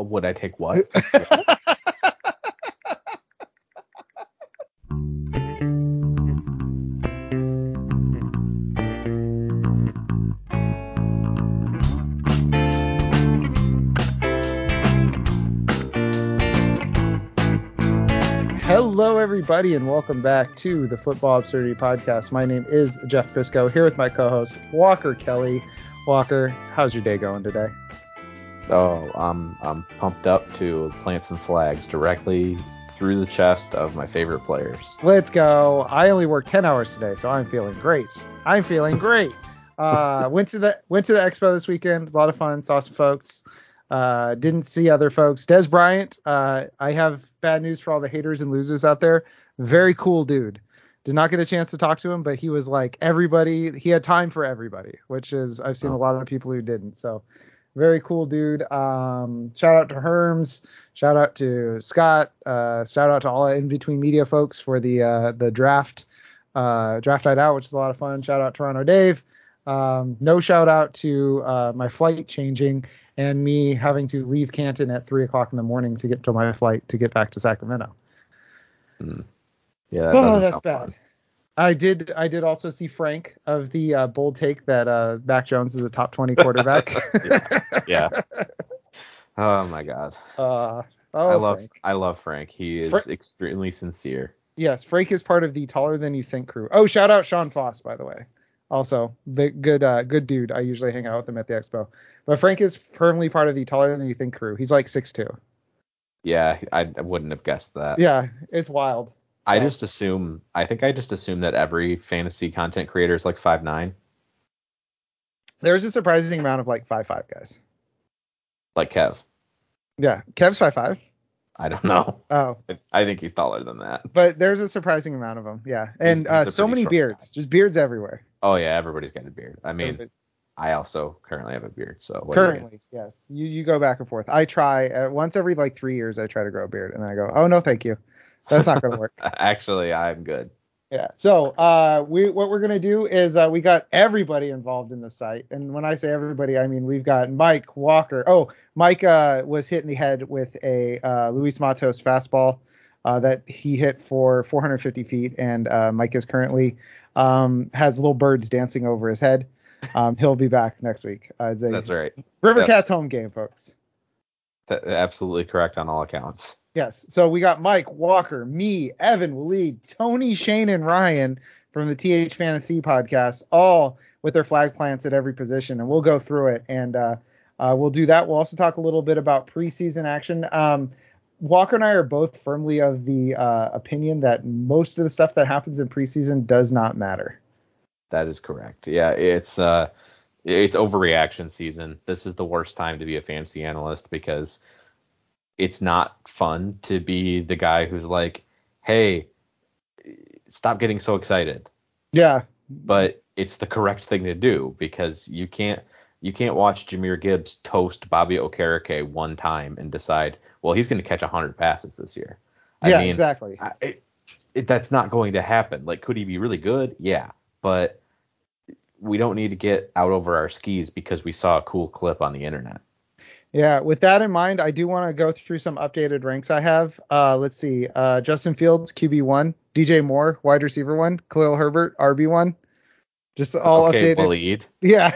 Would I take what? Hello, everybody, and welcome back to the Football Absurdity Podcast. My name is Jeff Pisco, here with my co-host, Walker Kelly. Walker, how's your day going today? Oh, I'm pumped up to plant some flags directly through the chest of my favorite players. Let's go. I only worked 10 hours today, so I'm feeling great. Went to the expo this weekend. It was a lot of fun. Saw some folks. Didn't see other folks. Des Bryant, I have bad news for all the haters and losers out there. Very cool dude. Did not get a chance to talk to him, but he was like everybody. He had time for everybody, which is I've seen a lot of people who didn't. So very cool dude. Shout out to Herms. Shout out to Scott. Shout out to all in between media folks for the draft night out, which is a lot of fun. Shout out Toronto Dave. No shout out to my flight changing and me having to leave Canton at 3:00 in the morning to get to my flight to get back to Sacramento. Yeah, that's bad. Fun. I did also see Frank of the bold take that Mac Jones is a top 20 quarterback. yeah. Oh my God. I love Frank. He is extremely sincere. Yes, Frank is part of the Taller Than You Think crew. Oh, shout out Sean Foss, by the way. Also, good dude. I usually hang out with him at the expo. But Frank is firmly part of the Taller Than You Think crew. He's like 6'2". Yeah, I wouldn't have guessed that. Yeah, it's wild. So. I just assume that every fantasy content creator is like 5'9". There's a surprising amount of like 5'5" guys. Like Kev. Yeah, Kev's 5'5". I don't know. Oh. I think he's taller than that. But there's a surpurging amount of them, yeah. And he's so many beards. Guy. Just beards everywhere. Oh, yeah, everybody's got a beard. I mean, I also currently have a beard, so... Yes. You go back and forth. I try, once every, 3 years, I try to grow a beard, and then I go, oh, no, thank you. That's not going to work. Actually, I'm good. Yeah. So, what we're going to do is we got everybody involved in the site. And when I say everybody, I mean we've got Mike Walker. Oh, Mike was hit in the head with a Luis Matos fastball that he hit for 450 feet. And Mike is currently has little birds dancing over his head. He'll be back next week. That's right. Rivercats home game, folks. Absolutely correct on all accounts. Yes. So we got Mike, Walker, me, Evan, Waleed, Tony, Shane, and Ryan from the TH Fantasy podcast, all with their flag plants at every position. And we'll go through it and we'll do that. We'll also talk a little bit about preseason action. Walker and I are both firmly of the opinion that most of the stuff that happens in preseason does not matter. That is correct. Yeah, it's overreaction season. This is the worst time to be a fantasy analyst because it's not fun to be the guy who's like, hey, stop getting so excited. Yeah. But it's the correct thing to do because you can't watch Jahmyr Gibbs toast Bobby Okereke one time and decide, well, he's going to catch 100 passes this year. I mean, exactly. That's not going to happen. Like, could he be really good? Yeah. But we don't need to get out over our skis because we saw a cool clip on the internet. Yeah, with that in mind, I do want to go through some updated ranks I have. Let's see. Justin Fields, QB1. DJ Moore, wide receiver 1. Khalil Herbert, RB1. Just all updated. Waleed. Yeah.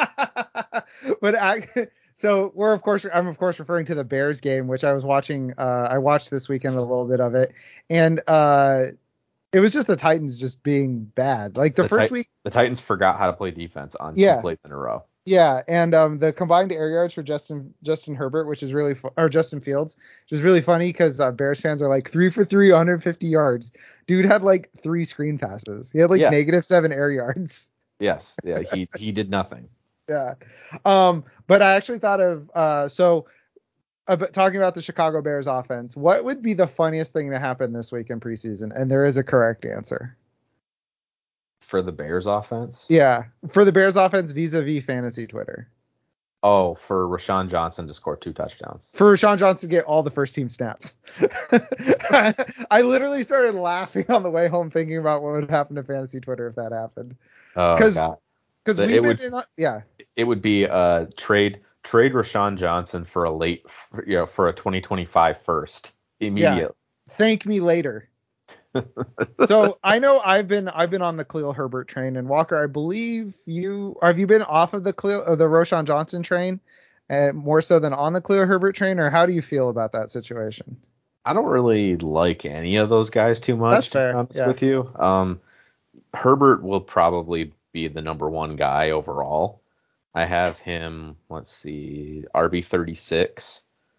So I'm of course referring to the Bears game, which I was watching. I watched this weekend a little bit of it. And it was just the Titans just being bad. Like the first week. The Titans forgot how to play defense on 2 plays in a row. Yeah, and the combined air yards for Justin Herbert, which is really or Justin Fields, which is really funny because Bears fans are like 3 for 3, 150 yards. Dude had 3 screen passes. He had -7 air yards. Yes, yeah, he did nothing. Yeah, but I actually thought of talking about the Chicago Bears offense. What would be the funniest thing to happen this week in preseason? And there is a correct answer. For the Bears offense? Yeah, for the Bears offense vis-a-vis fantasy Twitter. Oh, for Rashawn Johnson to score 2 touchdowns. For Rashawn Johnson to get all the first team snaps. I literally started laughing on the way home thinking about what would happen to fantasy Twitter if that happened. Oh, God. Because it would be a trade trade Rashawn Johnson for for a 2025 first Yeah. immediately. Thank me later. So I know I've been on the Khalil Herbert train, and Walker, I believe have you been off of the Rashawn Johnson train, more so than on the Khalil Herbert train, or how do you feel about that situation? I don't really like any of those guys too That's much, to be fair. honest Yeah. with you. Herbert will probably be the number one guy overall. I have him, let's see, RB36.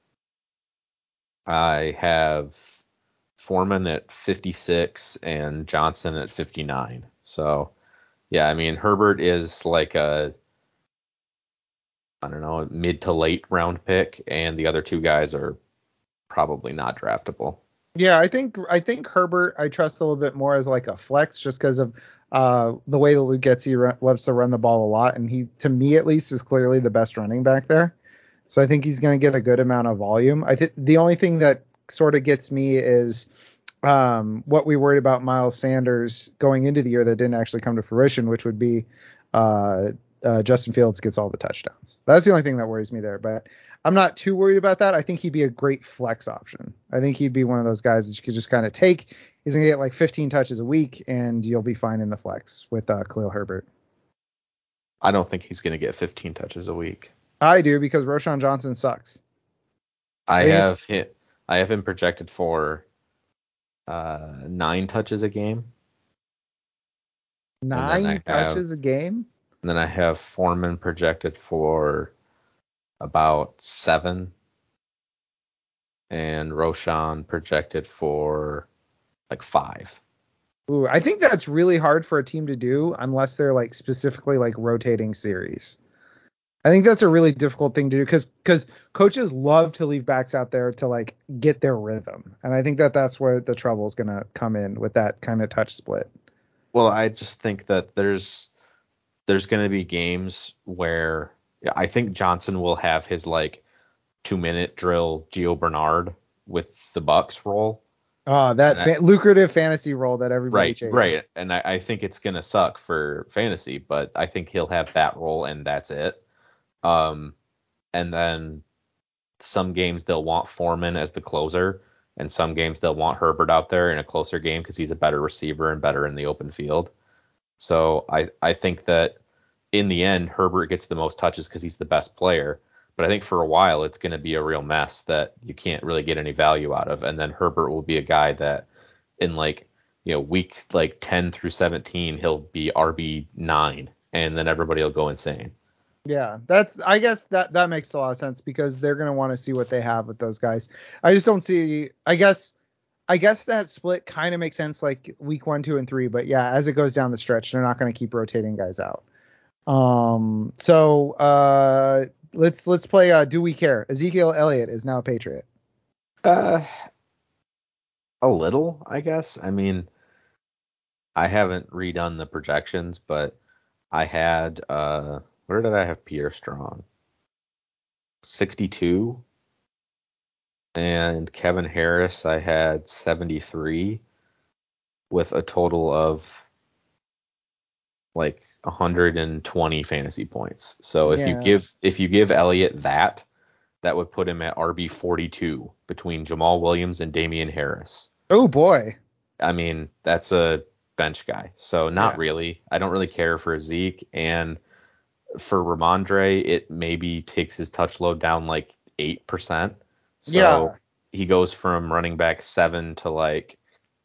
I have Foreman at 56 and Johnson at 59. So, yeah, I mean, Herbert is like I don't know, mid to late round pick, and the other two guys are probably not draftable. Yeah, I think Herbert I trust a little bit more as like a flex just because of the way that Luke Getsy loves to run the ball a lot, and he, to me at least, is clearly the best running back there. So I think he's going to get a good amount of volume. I think the only thing that sort of gets me is what we worried about Miles Sanders going into the year that didn't actually come to fruition, which would be uh, Justin Fields gets all the touchdowns. That's the only thing that worries me there. But I'm not too worried about that. I think he'd be a great flex option. I think he'd be one of those guys that you could just kind of take. He's going to get like 15 touches a week, and you'll be fine in the flex with Khalil Herbert. I don't think he's going to get 15 touches a week. I do because Roshan Johnson sucks. I I think have it's him, I have him projected for 9 touches a game, and then I 9 have touches a game. and then I have Foreman projected for about 7, and Roshan projected for like 5. Ooh, I think that's really hard for a team to do unless they're like specifically like rotating series. I think that's a really difficult thing to do because coaches love to leave backs out there to like get their rhythm, and I think that's where the trouble is gonna come in with that kind of touch split. Well, I just think that there's going to be games where I think Johnson will have his like 2-minute drill Gio Bernard with the Bucks role. And That lucrative fantasy role that everybody chased. right. And I think it's going to suck for fantasy, but I think he'll have that role and that's it. Um, and then some games they'll want Foreman as the closer, and some games they'll want Herbert out there in a closer game because he's a better receiver and better in the open field. So I think that in the end, Herbert gets the most touches because he's the best player. But I think for a while, it's going to be a real mess that you can't really get any value out of. And then Herbert will be a guy that in weeks like 10 through 17, he'll be RB9, and then everybody will go insane. Yeah, I guess that makes a lot of sense because they're gonna want to see what they have with those guys. I just don't see. I guess that split kind of makes sense like week 1, 2, and 3, but yeah, as it goes down the stretch, they're not going to keep rotating guys out. So let's play. Do we care? Ezekiel Elliott is now a Patriot. Uh, a little, I guess. I mean, I haven't redone the projections, but I had where did I have Pierre Strong? 62, and Kevin Harris I had 73 with a total of like 120 fantasy points. So Yeah. if you give Elliott that would put him at RB 42 between Jamal Williams and Damian Harris. Oh boy. I mean, that's a bench guy. So not Yeah. really. I don't really care for Zeke, and for Ramondre, it maybe takes his touch load down like 8%. So Yeah. he goes from running back 7 to like,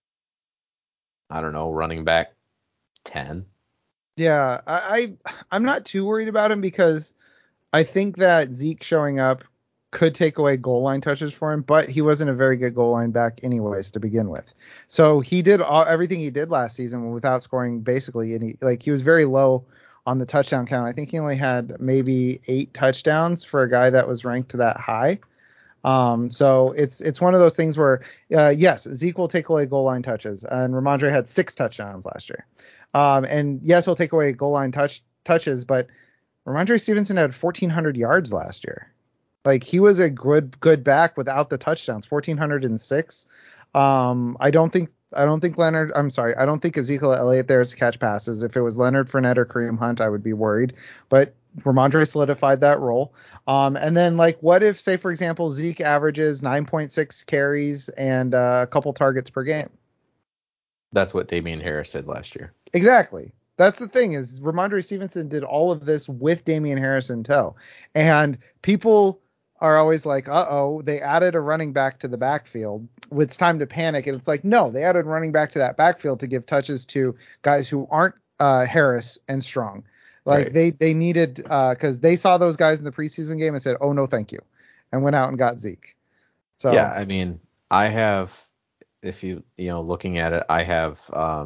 I don't know, running back 10. Yeah. I'm not too worried about him because I think that Zeke showing up could take away goal line touches for him, but he wasn't a very good goal line back anyways to begin with. So he did everything he did last season without scoring basically any. Like he was very low on the touchdown count. I think he only had maybe 8 touchdowns for a guy that was ranked that high. So it's one of those things where yes, Zeke will take away goal line touches, and Ramondre had 6 touchdowns last year. And yes, he'll take away goal line touches, but Ramondre Stevenson had 1,400 yards last year. Like he was a good back without the touchdowns, 1,406. I don't think I don't think Leonard. I'm sorry. I don't think Ezekiel Elliott there is to catch passes. If it was Leonard Fournette or Kareem Hunt, I would be worried. But Ramondre solidified that role. And then like, what if, say for example, Zeke averages 9.6 carries and a couple targets per game? That's what Damian Harris did last year. Exactly. That's the thing is Ramondre Stevenson did all of this with Damian Harris in tow. And people are always like, uh-oh, they added a running back to the backfield. It's time to panic. And it's like, no, they added running back to that backfield to give touches to guys who aren't Harris and Strong. Like they needed, because they saw those guys in the preseason game and said, oh, no, thank you. And went out and got Zeke. So yeah, I mean, I have, if looking at it, I have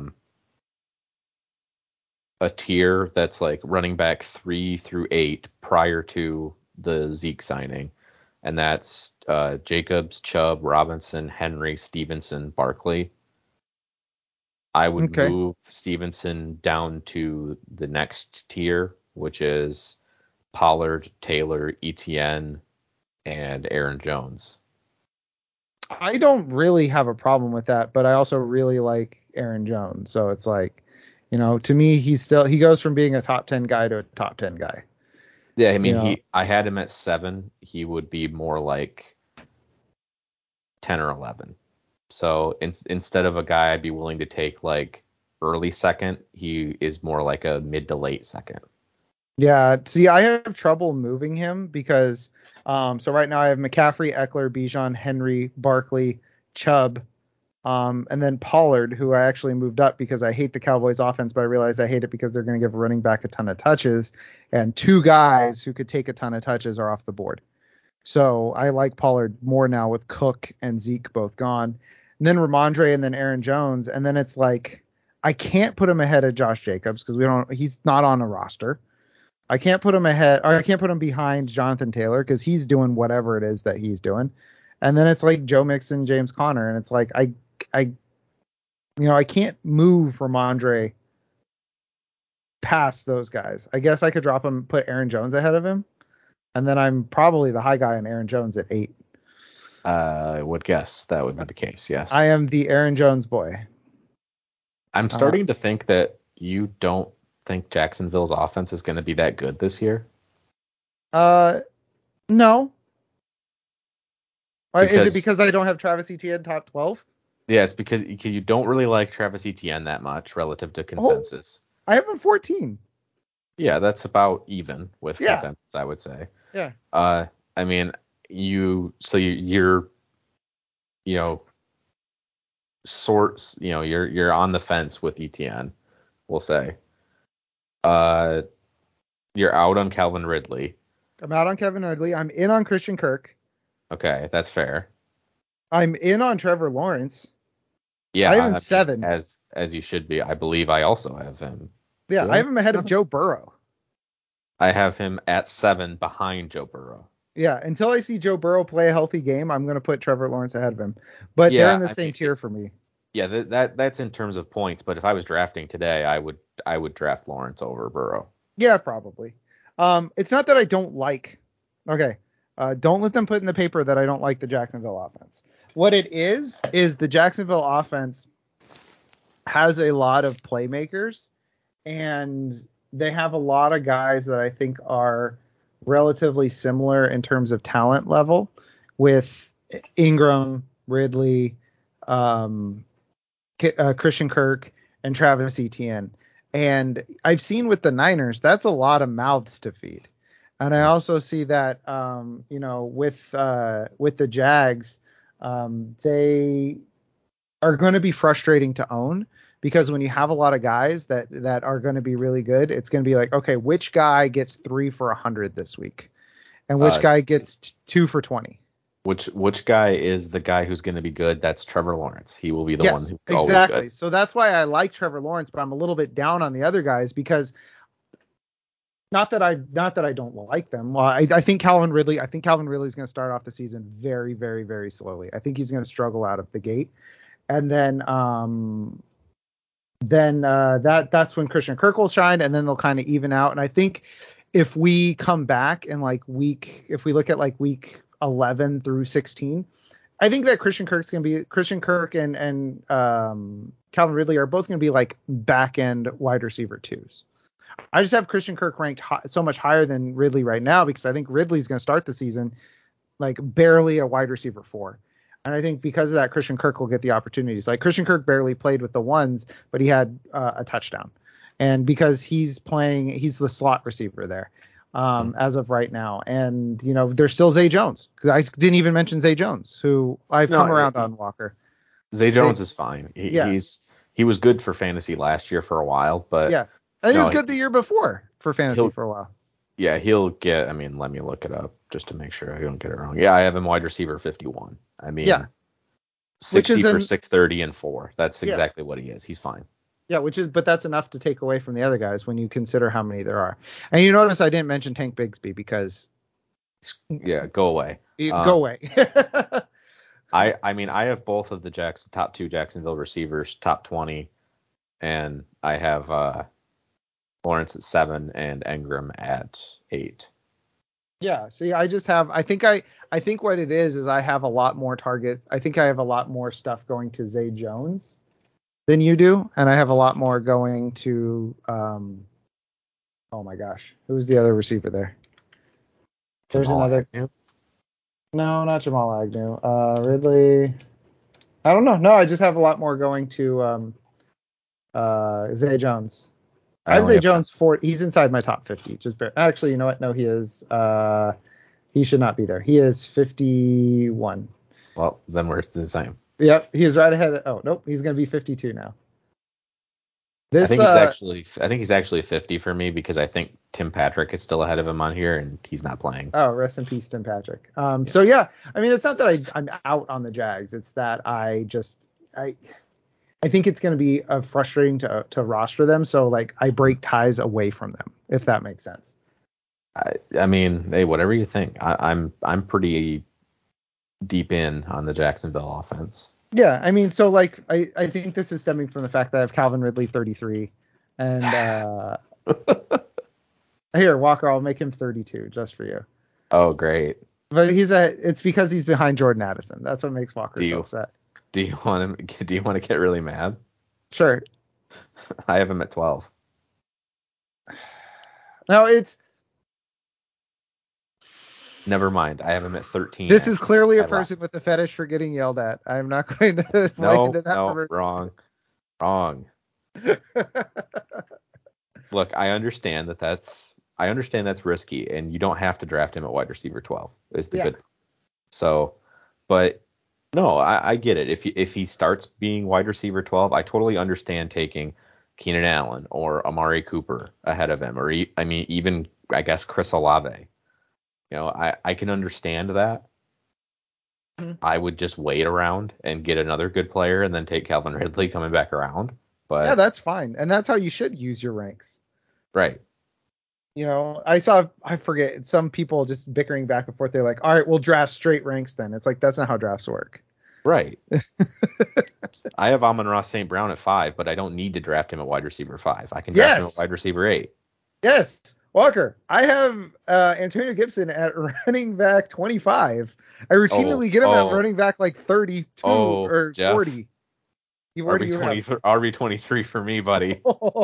a tier that's like running back 3 through 8 prior to the Zeke signing. And that's Jacobs, Chubb, Robinson, Henry, Stevenson, Barkley. I would move Stevenson down to the next tier, which is Pollard, Taylor, Etienne, and Aaron Jones. I don't really have a problem with that, but I also really like Aaron Jones. So it's like, to me, he goes from being a top 10 guy to a top 10 guy. Yeah, I mean, I had him at 7. He would be more like 10 or 11. So instead of a guy I'd be willing to take like early second, he is more like a mid to late second. Yeah, see, I have trouble moving him because so right now I have McCaffrey, Eckler, Bijan, Henry, Barkley, Chubb, and then Pollard, who I actually moved up because I hate the Cowboys offense, but I realize I hate it because they're going to give a running back a ton of touches, and 2 guys who could take a ton of touches are off the board. So I like Pollard more now with Cook and Zeke both gone. And then Ramondre and then Aaron Jones. And then it's like, I can't put him ahead of Josh Jacobs because he's not on a roster. I can't put him ahead, or I can't put him behind Jonathan Taylor because he's doing whatever it is that he's doing. And then it's like Joe Mixon, James Conner. And it's like, I can't move Ramondre past those guys. I guess I could drop him, put Aaron Jones ahead of him. And then I'm probably the high guy on Aaron Jones at 8. I would guess that would be the case, yes. I am the Aaron Jones boy. I'm starting to think that you don't think Jacksonville's offense is going to be that good this year. No. Is it because I don't have Travis Etienne top 12? Yeah, it's because you don't really like Travis Etienne that much relative to consensus. I have him 14. Yeah, that's about even with consensus, I would say. Yeah. I mean, you're on the fence with Etienne, we'll say. You're out on Calvin Ridley. I'm out on Kevin Ridley. I'm in on Christian Kirk. Okay, that's fair. I'm in on Trevor Lawrence. Yeah, I have him 7. As you should be. I believe I also have him. Yeah, I have him ahead of Joe Burrow. I have him at 7 behind Joe Burrow. Yeah, until I see Joe Burrow play a healthy game, I'm going to put Trevor Lawrence ahead of him. But they're in the same tier for me. Yeah, that's in terms of points. But if I was drafting today, I would draft Lawrence over Burrow. Yeah, probably. It's not that I don't like. Okay, don't let them put in the paper that I don't like the Jacksonville offense. What it is the Jacksonville offense has a lot of playmakers, and they have a lot of guys that I think are relatively similar in terms of talent level with Ingram, Ridley, Christian Kirk, and Travis Etienne. And I've seen with the Niners, that's a lot of mouths to feed. And I also see that, with the Jags, they are going to be frustrating to own because when you have a lot of guys that are going to be really good, it's going to be like, okay, which guy gets 3 for 100 this week, and which guy gets 2 for 20. Which guy is the guy who's going to be good? That's Trevor Lawrence. He will be the one who's always exactly. good. So that's why I like Trevor Lawrence, but I'm a little bit down on the other guys because not that I don't like them. Well, I think Calvin Ridley is going to start off the season very, very, very slowly. I think he's going to struggle out of the gate, and then that's when Christian Kirk will shine, and then they'll kind of even out. And I think if we come back in if we look at like week 11 through 16, I think that Christian Kirk and Calvin Ridley are both going to be like back end wide receiver twos. I just have Christian Kirk ranked so much higher than Ridley right now because I think Ridley's going to start the season like barely a wide receiver 4. And I think because of that, Christian Kirk will get the opportunities. Like Christian Kirk barely played with the ones, but he had a touchdown. And because he's the slot receiver there as of right now. And, there's still Zay Jones. Because I didn't even mention Zay Jones, who I've come around on Walker. Zay Jones is fine. He was good for fantasy last year for a while, but yeah, and he was good the year before for fantasy for a while. Yeah, he'll get. I mean, let me look it up just to make sure I don't get it wrong. Yeah, I have him wide receiver 51. I mean, 60 for 630 and 4. That's exactly what he is. He's fine. Yeah, but that's enough to take away from the other guys when you consider how many there are. And you notice I didn't mention Tank Bigsby because. Yeah, go away. Go away. I mean, I have both of the top 2 Jacksonville receivers, top 20, and I have Lawrence at 7 and Engram at 8. Yeah, see, I think what it is I have a lot more targets. I think I have a lot more stuff going to Zay Jones than you do, and I have a lot more going to oh my gosh, who's the other receiver there? There's another. Agnew? No, not Jamal Agnew. Ridley. I don't know. No, I just have a lot more going to Zay Jones. I have Zay Jones 4. He's inside my top 50. Actually, you know what? No, he is. He should not be there. He is 51. Well, then we're the same. Yep, he is right ahead. Oh nope, he's going to be 52 now. I think he's actually 50 for me because I think Tim Patrick is still ahead of him on here and he's not playing. Oh, rest in peace, Tim Patrick. So yeah, I mean, it's not that I'm out on the Jags. It's that I think it's going to be frustrating to roster them. So like I break ties away from them, if that makes sense. I mean, hey, whatever you think. I'm pretty deep in on the Jacksonville offense. Yeah, I mean, so like I think this is stemming from the fact that I have Calvin Ridley 33, and here Walker, I'll make him 32 just for you. Oh, great. But it's because he's behind Jordan Addison. That's what makes Walker so upset. Do you want to get really mad? Sure. I have him at 12. No, it's. Never mind. I have him at 13. This is clearly a person with a fetish for getting yelled at. I'm not going to play into that. No, wrong. Look, I understand that's risky, and you don't have to draft him at wide receiver 12. Is the good. So, but no, I get it. If he starts being wide receiver 12, I totally understand taking Keenan Allen or Amari Cooper ahead of him, or even I guess Chris Olave. I can understand that. Mm-hmm. I would just wait around and get another good player and then take Calvin Ridley coming back around. But yeah, that's fine. And that's how you should use your ranks. Right. I forget some people just bickering back and forth. They're like, all right, we'll draft straight ranks then. It's like, that's not how drafts work. Right. I have Amon-Ra St. Brown at 5, but I don't need to draft him at wide receiver 5. I can draft him at wide receiver 8. Yes. Walker, I have Antonio Gibson at running back 25. I routinely get him at running back like 32 or Jeff, 40. RB23 for me, buddy.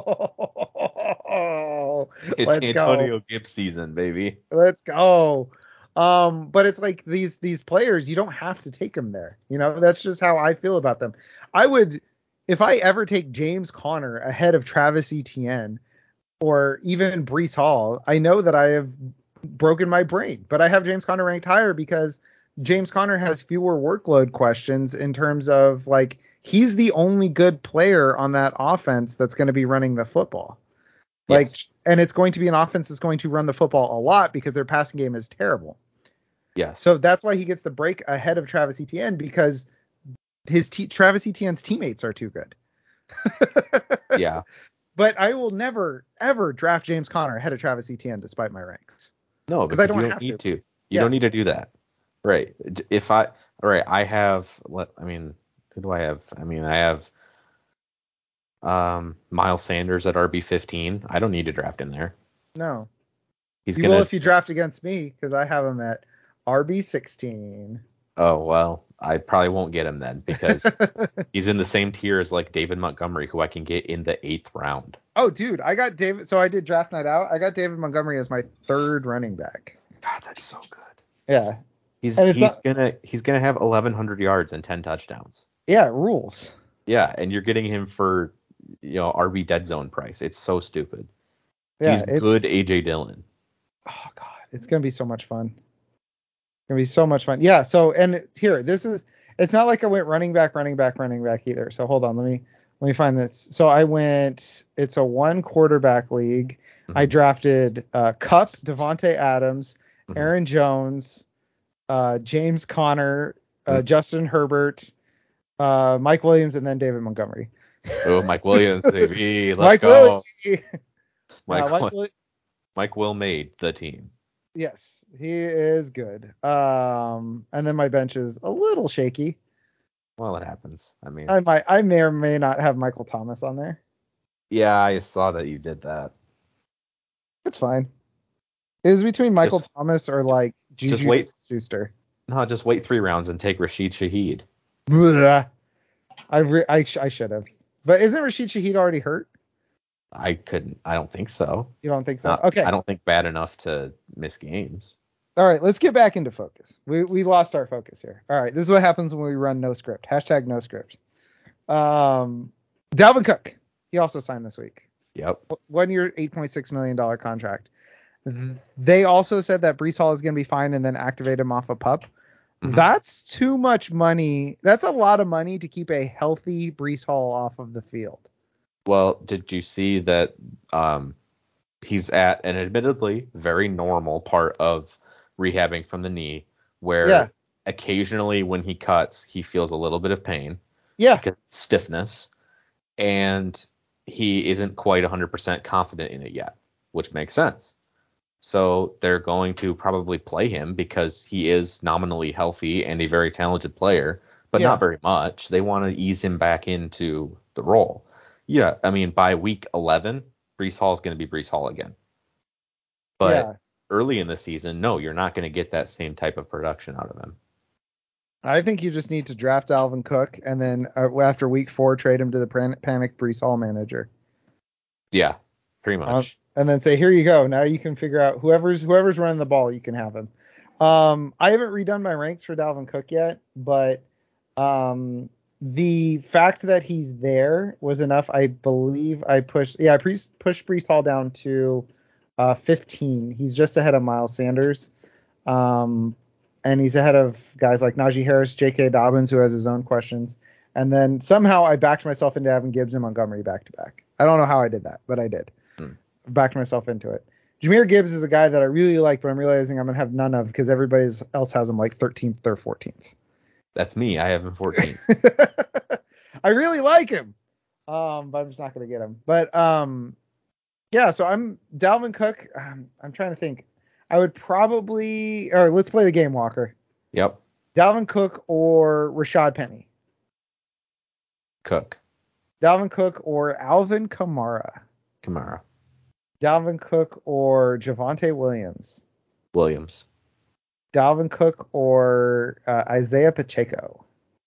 It's Antonio Gibbs season, baby. Let's go. But it's like these players, you don't have to take them there. That's just how I feel about them. I would, if I ever take James Conner ahead of Travis Etienne, or even Breece Hall, I know that I have broken my brain, but I have James Conner ranked higher because James Conner has fewer workload questions in terms of like he's the only good player on that offense that's going to be running the football. And it's going to be an offense that's going to run the football a lot because their passing game is terrible. Yes. So that's why he gets the break ahead of Travis Etienne because Travis Etienne's teammates are too good. Yeah. But I will never, ever draft James Conner ahead of Travis Etienne despite my ranks. No, because you don't need to. You don't need to do that. Right. I have, who do I have? I have Miles Sanders at RB15. I don't need to draft him there. No. You will if you draft against me because I have him at RB16. Oh, well, I probably won't get him then because he's in the same tier as like David Montgomery, who I can get in the 8th round. Oh, dude, I got David. So I did draft night out. I got David Montgomery as my 3rd running back. God, that's so good. Yeah, He's and it's he's not. gonna have 1,100 yards and 10 touchdowns. Yeah, it rules. Yeah, and you're getting him for RB dead zone price. It's so stupid. Yeah, He's good AJ Dillon. Oh god, it's gonna be so much fun. It's gonna be so much fun. Yeah. So and here, this is. It's not like I went running back either. So hold on, let me find this. So I went. It's a 1 quarterback league. I Mhm. drafted Cup, Devontae Adams, Mhm. Aaron Jones, James Conner, Mhm. Justin Herbert, Mike Williams, and then David Montgomery. Oh, Mike Williams, baby, let's Mike Williams. go. Yeah, Mike Mike Will made the team. Yes, he is good. And then my bench is a little shaky. Well, it happens. I mean, I may or may not have Michael Thomas on there. yeah, I saw that you did that. It's fine. It was between Michael Just Thomas or like just Juju wait. Schuster. No, just wait 3 rounds and take Rashid Shaheed. Blah. I should have. But isn't Rashid Shaheed already hurt? I couldn't. I don't think so. You don't think so? Not. Okay. I don't think bad enough to miss games. All right, let's get back into focus. We lost our focus here. All right, this is what happens when we run no script. Hashtag no script. Dalvin Cook. He also signed this week. Yep. 1 year, $8.6 million contract. They also said that Breece Hall is going to be fine and then activate him off a pup. Mhm. That's too much money. That's a lot of money to keep a healthy Breece Hall off of the field. Well, did you see that he's at an admittedly very normal part of rehabbing from the knee where Yeah. occasionally when he cuts, he feels a little bit of pain Yeah. because of stiffness, and he isn't quite 100% confident in it yet, which makes sense. So they're going to probably play him because he is nominally healthy and a very talented player, but Yeah. not very much. They want to ease him back into the role. Yeah, I mean, by week 11, Breece Hall is going to be Breece Hall again. But Yeah. early in the season, no, you're not going to get that same type of production out of him. I think you just need to draft Alvin Cook and then after week 4 trade him to the panic Breece Hall manager. Yeah, pretty much. And then say, here you go. Now you can figure out whoever's running the ball, you can have him. I haven't redone my ranks for Dalvin Cook yet, but the fact that he's there was enough. I believe I pushed Breece Hall down to 15. He's just ahead of Miles Sanders. And he's ahead of guys like Najee Harris, J.K. Dobbins, who has his own questions. And then somehow I backed myself into having Gibbs and Montgomery back to back. I don't know how I did that, but I did. Backed myself into it. Jahmyr Gibbs is a guy that I really like, but I'm realizing I'm going to have none of because everybody else has him like 13th or 14th. That's me. I have him 14th. I really like him, but I'm just not going to get him. But yeah, so I'm Dalvin Cook. I'm trying to think. I would probably, or let's play the game, Walker. Yep. Dalvin Cook or Rashad Penny. Cook. Dalvin Cook or Alvin Kamara. Dalvin Cook or Javonte Williams. Dalvin Cook or Isaiah Pacheco.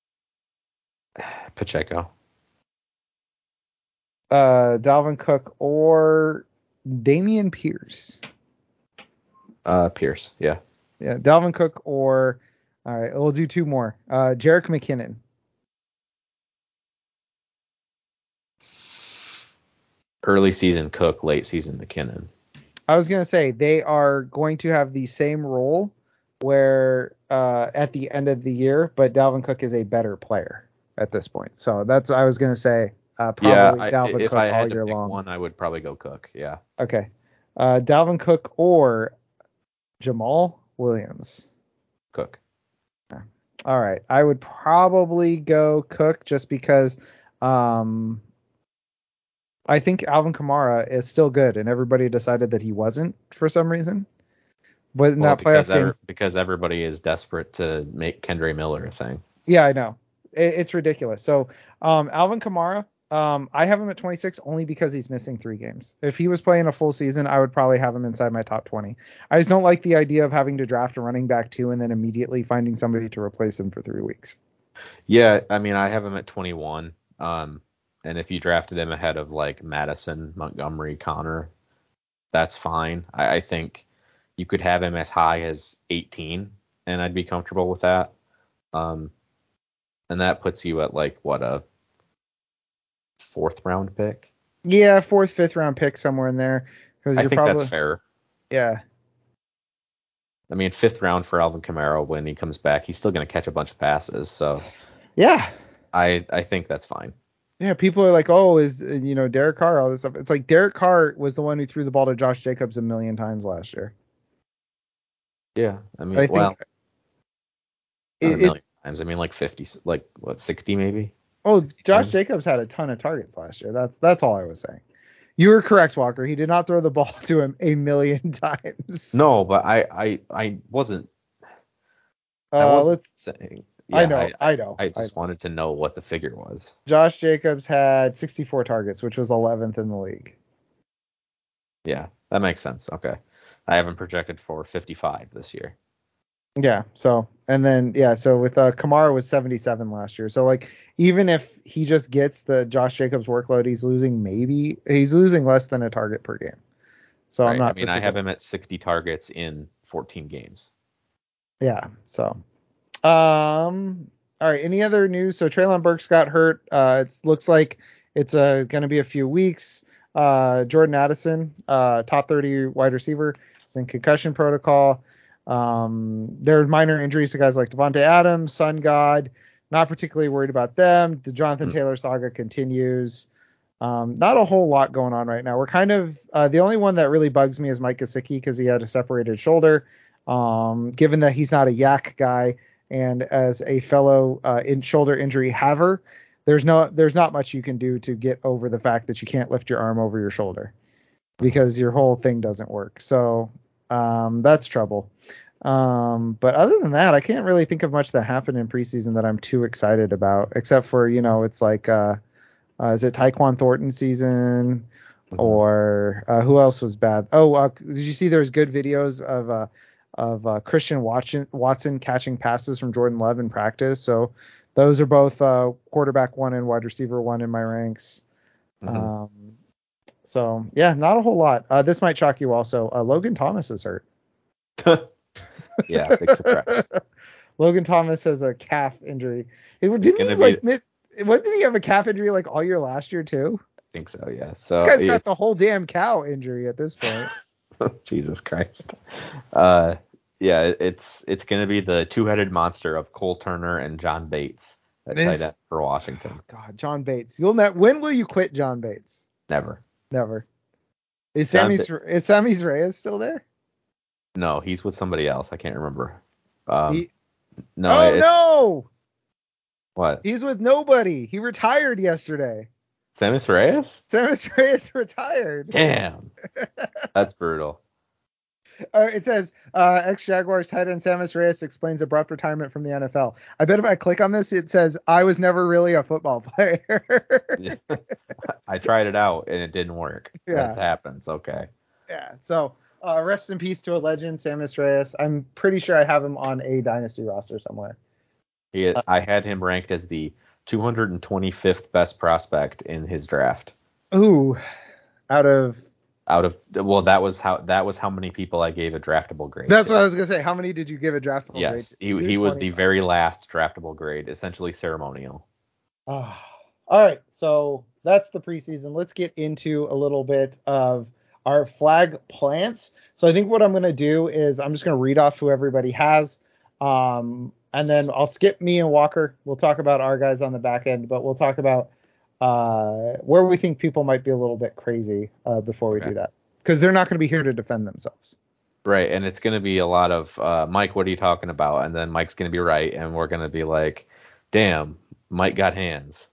Dalvin Cook or Damian Pierce. Pierce. Yeah. Yeah. Dalvin Cook or, all right, we'll do 2 more. Jerick McKinnon. Early season Cook, late season McKinnon. I was going to say they are going to have the same role where at the end of the year, but Dalvin Cook is a better player at this point. So that's, I was going to say probably Dalvin if Cook I had all to year pick long. one, I would probably go Cook. Yeah. Okay. Dalvin Cook or Jamal Williams. Cook. All right. I would probably go Cook just because I think Alvin Kamara is still good, and everybody decided that he wasn't for some reason. But in that playoff game, because everybody is desperate to make Kendre Miller a thing. Yeah, I know. It's ridiculous. So Alvin Kamara, I have him at 26 only because he's missing 3 games. If he was playing a full season, I would probably have him inside my top 20. I just don't like the idea of having to draft a running back 2 and then immediately finding somebody to replace him for 3 weeks. Yeah, I mean, I have him at 21. And if you drafted him ahead of like Madison, Montgomery, Connor, that's fine. I think you could have him as high as 18, and I'd be comfortable with that. And that puts you at like what, a 4th round pick? Yeah, 4th, 5th round pick somewhere in there. Because I you're think probably that's fair. Yeah. I mean, 5th round for Alvin Kamara when he comes back, he's still going to catch a bunch of passes. So Yeah. I think that's fine. Yeah, people are like, oh, is Derek Carr, all this stuff. It's like Derek Carr was the one who threw the ball to Josh Jacobs a million times last year. Yeah, I mean, I well, think not a it, million times. I mean, like 50, like what, 60 maybe? oh, 60 Josh times? Jacobs had a ton of targets last year. That's all I was saying. You were correct, Walker. He did not throw the ball to him a million times. No, but I wasn't. I wasn't Let's. saying. I Yeah, know. I know. I I just wanted to know what the figure was. Josh Jacobs had 64 targets, which was 11th in the league. Yeah, that makes sense. Okay, I haven't projected for 55 this year. Yeah. So with Kamara was 77 last year. So like even if he just gets the Josh Jacobs workload, he's losing less than a target per game. So I'm Right. I not mean, I have particular. him at 60 targets in 14 games. Yeah. So all right. Any other news? So Treylon Burks got hurt. It looks like it's going to be a few weeks. Jordan Addison, top 30 wide receiver, is in concussion protocol. There are minor injuries to guys like Devontae Adams, Sun God. Not particularly worried about them. The Jonathan Taylor saga continues. Not a whole lot going on right now. We're kind of the only one that really bugs me is Mike Gesicki because he had a separated shoulder. Given that he's not a yak guy, and as a fellow shoulder injury haver, there's not much you can do to get over the fact that you can't lift your arm over your shoulder because your whole thing doesn't work. So that's trouble. But other than that, I can't really think of much that happened in preseason that I'm too excited about, except for, it's like, is it Tyquan Thornton season or who else was bad? Oh, did you see there's good videos of Christian Watson catching passes from Jordan Love in practice? So those are both quarterback 1 and wide receiver 1 in my ranks. So yeah, not a whole lot. This might shock you also. Logan Thomas is hurt. Yeah, big surprise. Logan Thomas has a calf injury. Wasn't he have a calf injury like all year last year too? I think so, yeah. So this guy's got the whole damn cow injury at this point. Jesus Christ. Yeah, it's gonna be the 2-headed monster of Cole Turner and John Bates at tight end for Washington. God, John Bates. When will you quit John Bates? Never. Is Sammy Reyes still there? No, he's with somebody else. I can't remember. No. What? He's with nobody. He retired yesterday. Sammy Reyes? Sammy Reyes retired. Damn. That's brutal. It says ex-Jaguars tight end Sammy Reyes explains abrupt retirement from the NFL. I bet if I click on this, it says I was never really a football player. I tried it out and it didn't work. Yeah. That happens. Okay. Yeah. So rest in peace to a legend, Sammy Reyes. I'm pretty sure I have him on a dynasty roster somewhere. I had him ranked as the 225th best prospect in his draft. Ooh, out of well, that was how many people I gave a draftable grade. That's what I was gonna say. How many did you give a draftable grade? Yes, he was the very last draftable grade, essentially ceremonial. All right, so that's the preseason. Let's get into a little bit of our flag plants. So I think what I'm gonna do is I'm just gonna read off who everybody has, and then I'll skip me and Walker. We'll talk about our guys on the back end, but we'll talk about where we think people might be a little bit crazy before we do that, because they're not going to be here to defend themselves. Right, and it's going to be a lot of Mike, what are you talking about? And then Mike's going to be right, and we're going to be like, damn, Mike got hands.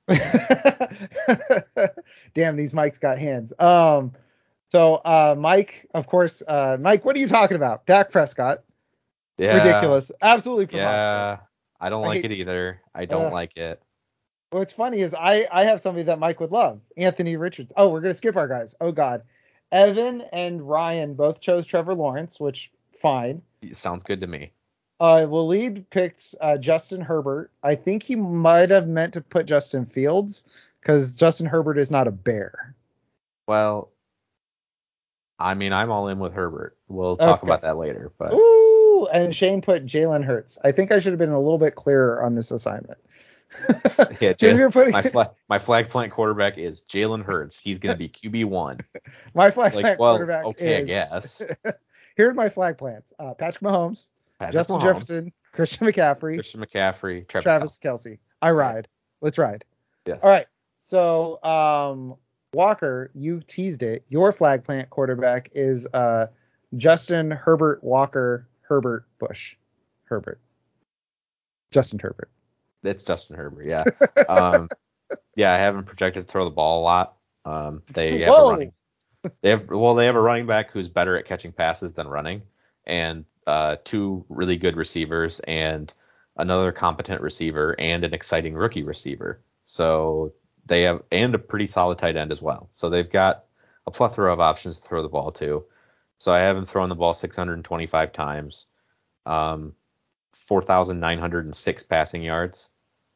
Damn, these Mikes got hands. So Mike, of course, Mike, what are you talking about? Dak Prescott. Yeah. Ridiculous. Absolutely preposterous. Yeah, I don't like it either. I don't like it. What's funny is I have somebody that Mike would love, Anthony Richardson. Oh, we're gonna skip our guys. Oh God, Evan and Ryan both chose Trevor Lawrence, which fine. Sounds good to me. Waleed picked Justin Herbert. I think he might have meant to put Justin Fields because Justin Herbert is not a bear. Well, I mean, I'm all in with Herbert. We'll talk Okay. about that later, but Ooh, and Shane put Jalen Hurts. I think I should have been a little bit clearer on this assignment. yeah, If you're putting my flag plant quarterback is Jalen Hurts. He's going to be QB1. my flag It's like, plant well, quarterback okay, I is guess. here are my flag plants: Patrick Mahomes, Patrick Justin Mahomes, Jefferson, Christian McCaffrey, Christian McCaffrey, Travis Kelce. I Yeah. ride. Let's ride. Yes. All right. So Walker, you teased it. Your flag plant quarterback is Justin Herbert Walker Herbert Bush. Herbert. Justin Herbert. It's Justin Herbert, yeah. Yeah, I haven't projected to throw the ball a lot. They have Whoa. a running. They have a running back who's better at catching passes than running, and two really good receivers, and another competent receiver, and an exciting rookie receiver. So they have, and a pretty solid tight end as well. So they've got a plethora of options to throw the ball to. So I haven't thrown the ball 625 times, 4,906 passing yards,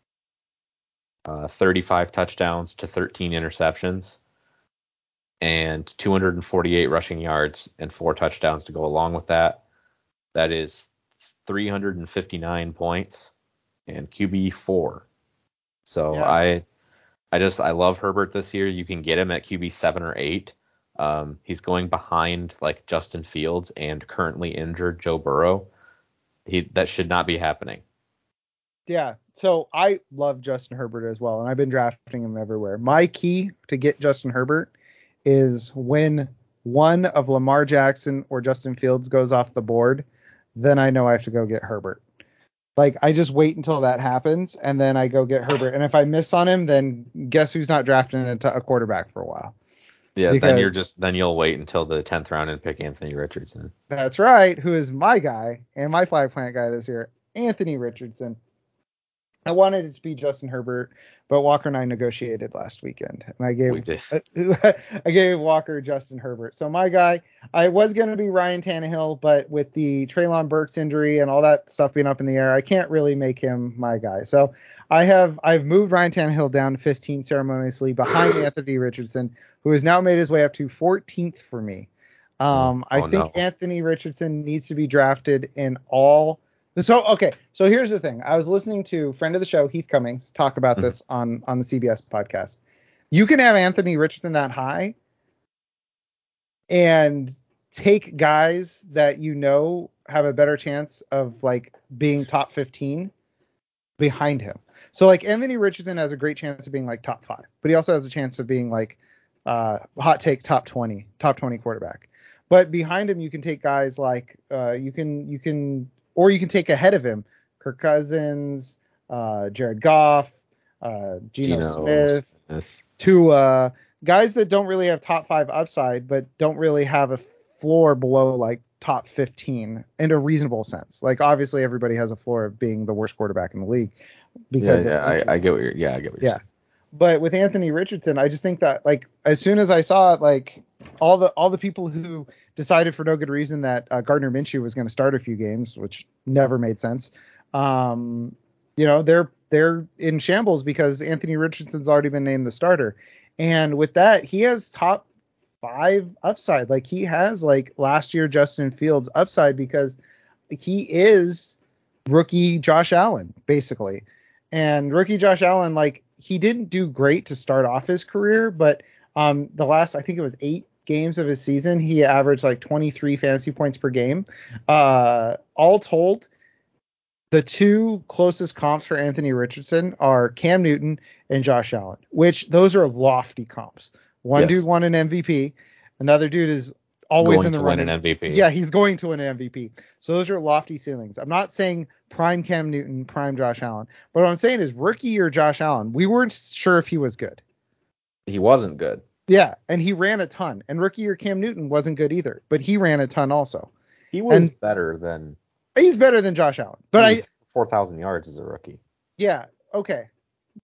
35 touchdowns to 13 interceptions, and 248 rushing yards and 4 touchdowns to go along with that. That is 359 points and QB4. So Yeah. I love Herbert this year. You can get him at QB7 or 8. He's going behind like Justin Fields and currently injured Joe Burrow. That should not be happening. Yeah. So I love Justin Herbert as well, and I've been drafting him everywhere. My key to get Justin Herbert is when one of Lamar Jackson or Justin Fields goes off the board, then I know I have to go get Herbert. Like I just wait until that happens, and then I go get Herbert. And if I miss on him, then guess who's not drafting a quarterback for a while? Yeah, Because then you'll wait until the 10th round and pick Anthony Richardson. that's right. Who is my guy and my flag plant guy this year? Anthony Richardson. I wanted it to be Justin Herbert, but Walker and I negotiated last weekend, and We did. I gave Walker Justin Herbert. So my guy, I was going to be Ryan Tannehill, but with the Treylon Burks injury and all that stuff being up in the air, I can't really make him my guy. So I've moved Ryan Tannehill down to 15 ceremoniously behind Anthony Richardson, who has now made his way up to 14th for me. I think no. Anthony Richardson needs to be drafted in all. So here's the thing. I was listening to friend of the show, Heath Cummings, talk about this on the CBS podcast. You can have Anthony Richardson that high and take guys that you know have a better chance of like being top 15 behind him. So like Anthony Richardson has a great chance of being like top 5, but he also has a chance of being like hot take top 20 quarterback. But behind him you can take guys like you can take ahead of him Kirk Cousins, Jared Goff, Geno Smith, Tua, guys that don't really have top 5 upside, but don't really have a floor below like top 15 in a reasonable sense. Like obviously everybody has a floor of being the worst quarterback in the league because I get what you're saying. But with Anthony Richardson, I just think that like as soon as I saw it, like all the people who decided for no good reason that Gardner Minshew was going to start a few games, which never made sense. They're in shambles because Anthony Richardson's already been named the starter. And with that, he has top 5 upside. Like he has like last year Justin Fields upside because he is rookie Josh Allen basically. And rookie Josh Allen, like he didn't do great to start off his career, but the last, I think it was 8 games of his season, he averaged like 23 fantasy points per game. All told, the 2 closest comps for Anthony Richardson are Cam Newton and Josh Allen, which those are lofty comps. One dude won an MVP. Another dude is always going in the to running. win an MVP. Yeah, he's going to win an MVP. So those are lofty ceilings. I'm not saying prime Cam Newton, prime Josh Allen. But what I'm saying is rookie year Josh Allen, we weren't sure if he was good. He wasn't good. Yeah, and he ran a ton. And rookie year Cam Newton wasn't good either, but he ran a ton also. He was better than. He's better than Josh Allen. But 4,000 yards as a rookie. Yeah, okay.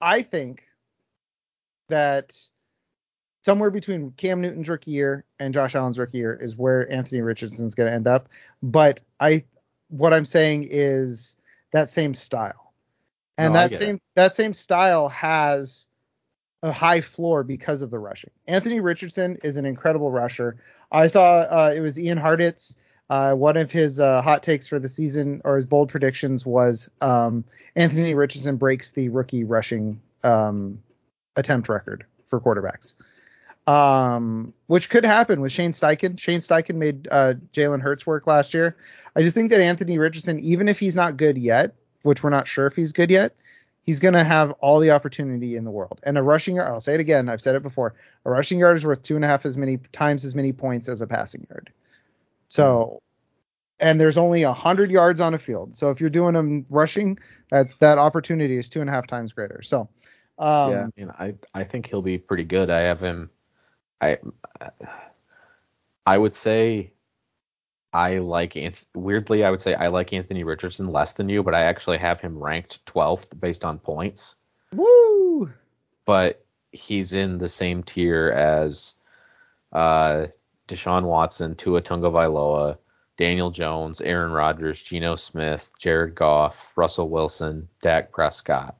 I think that somewhere between Cam Newton's rookie year and Josh Allen's rookie year is where Anthony Richardson's going to end up. But what I'm saying is that same style, and that same style has a high floor because of the rushing. Anthony Richardson is an incredible rusher. I saw it was Ian Hartitz. One of his hot takes for the season, or his bold predictions, was Anthony Richardson breaks the rookie rushing attempt record for quarterbacks, which could happen with Shane Steichen. Shane Steichen made Jalen Hurts work last year. I just think that Anthony Richardson, even if he's not good yet, which we're not sure if he's good yet, he's going to have all the opportunity in the world. And a rushing yard, I'll say it again, I've said it before, a rushing yard is worth 2.5 times as many points as a passing yard. So, and there's only 100 yards on a field. So if you're doing them rushing, that opportunity is 2.5 times greater. So, yeah, I think he'll be pretty good. I have him. I would say I like weirdly, I would say I like Anthony Richardson less than you, but I actually have him ranked 12th based on points. Woo! But he's in the same tier as Deshaun Watson, Tua Tagovailoa, Daniel Jones, Aaron Rodgers, Geno Smith, Jared Goff, Russell Wilson, Dak Prescott.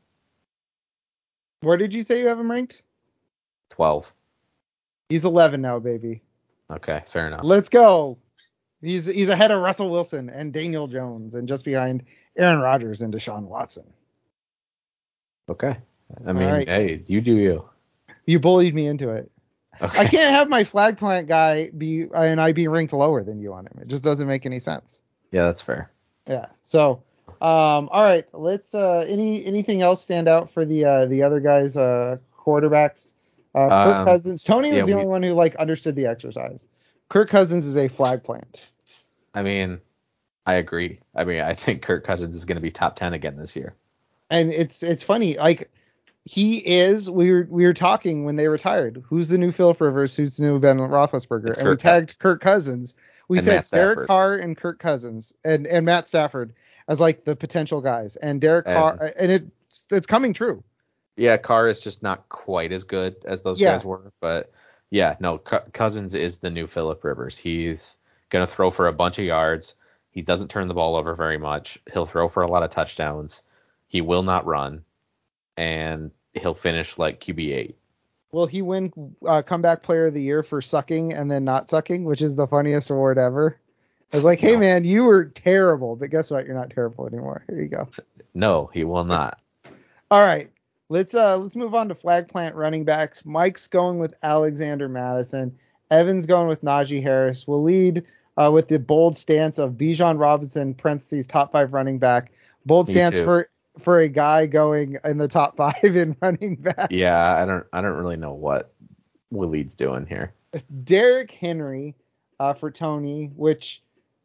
Where did you say you have him ranked? 12. He's 11 now, baby. Okay, fair enough. Let's go. He's ahead of Russell Wilson and Daniel Jones, and just behind Aaron Rodgers and Deshaun Watson. Okay. I mean, Hey, you do you. You bullied me into it. Okay. I can't have my flag plant guy be ranked lower than you on him. It just doesn't make any sense. Yeah, that's fair. Yeah. So, all right. Let's. Anything else stand out for the other guys? Quarterbacks. Kirk Cousins. Tony was the only one who understood the exercise. Kirk Cousins is a flag plant. I mean, I agree. I mean, I think Kirk Cousins is going to be top 10 again this year. And it's funny, he is. We were talking when they retired. Who's the new Philip Rivers? Who's the new Ben Roethlisberger? And we tagged Kirk Cousins. We said Derek Carr and Kirk Cousins and Matt Stafford as the potential guys. And Derek Carr, and it's coming true. Yeah, Carr is just not quite as good as those guys were, but yeah, no, Cousins is the new Philip Rivers. He's going to throw for a bunch of yards. He doesn't turn the ball over very much. He'll throw for a lot of touchdowns. He will not run, and he'll finish like QB8. Will he win comeback player of the year for sucking and then not sucking, which is the funniest award ever? It's hey man, you were terrible, but guess what? You're not terrible anymore. Here you go. No, he will not. All right. Let's move on to flag plant running backs. Mike's going with Alexander Mattison. Evan's going with Najee Harris. We'll lead with the bold stance of Bijan Robinson, parentheses, top 5 running back. Bold stance for a guy going in the top 5 in running back. Yeah, I don't really know what Waleed's doing here. Derrick Henry for Tony, which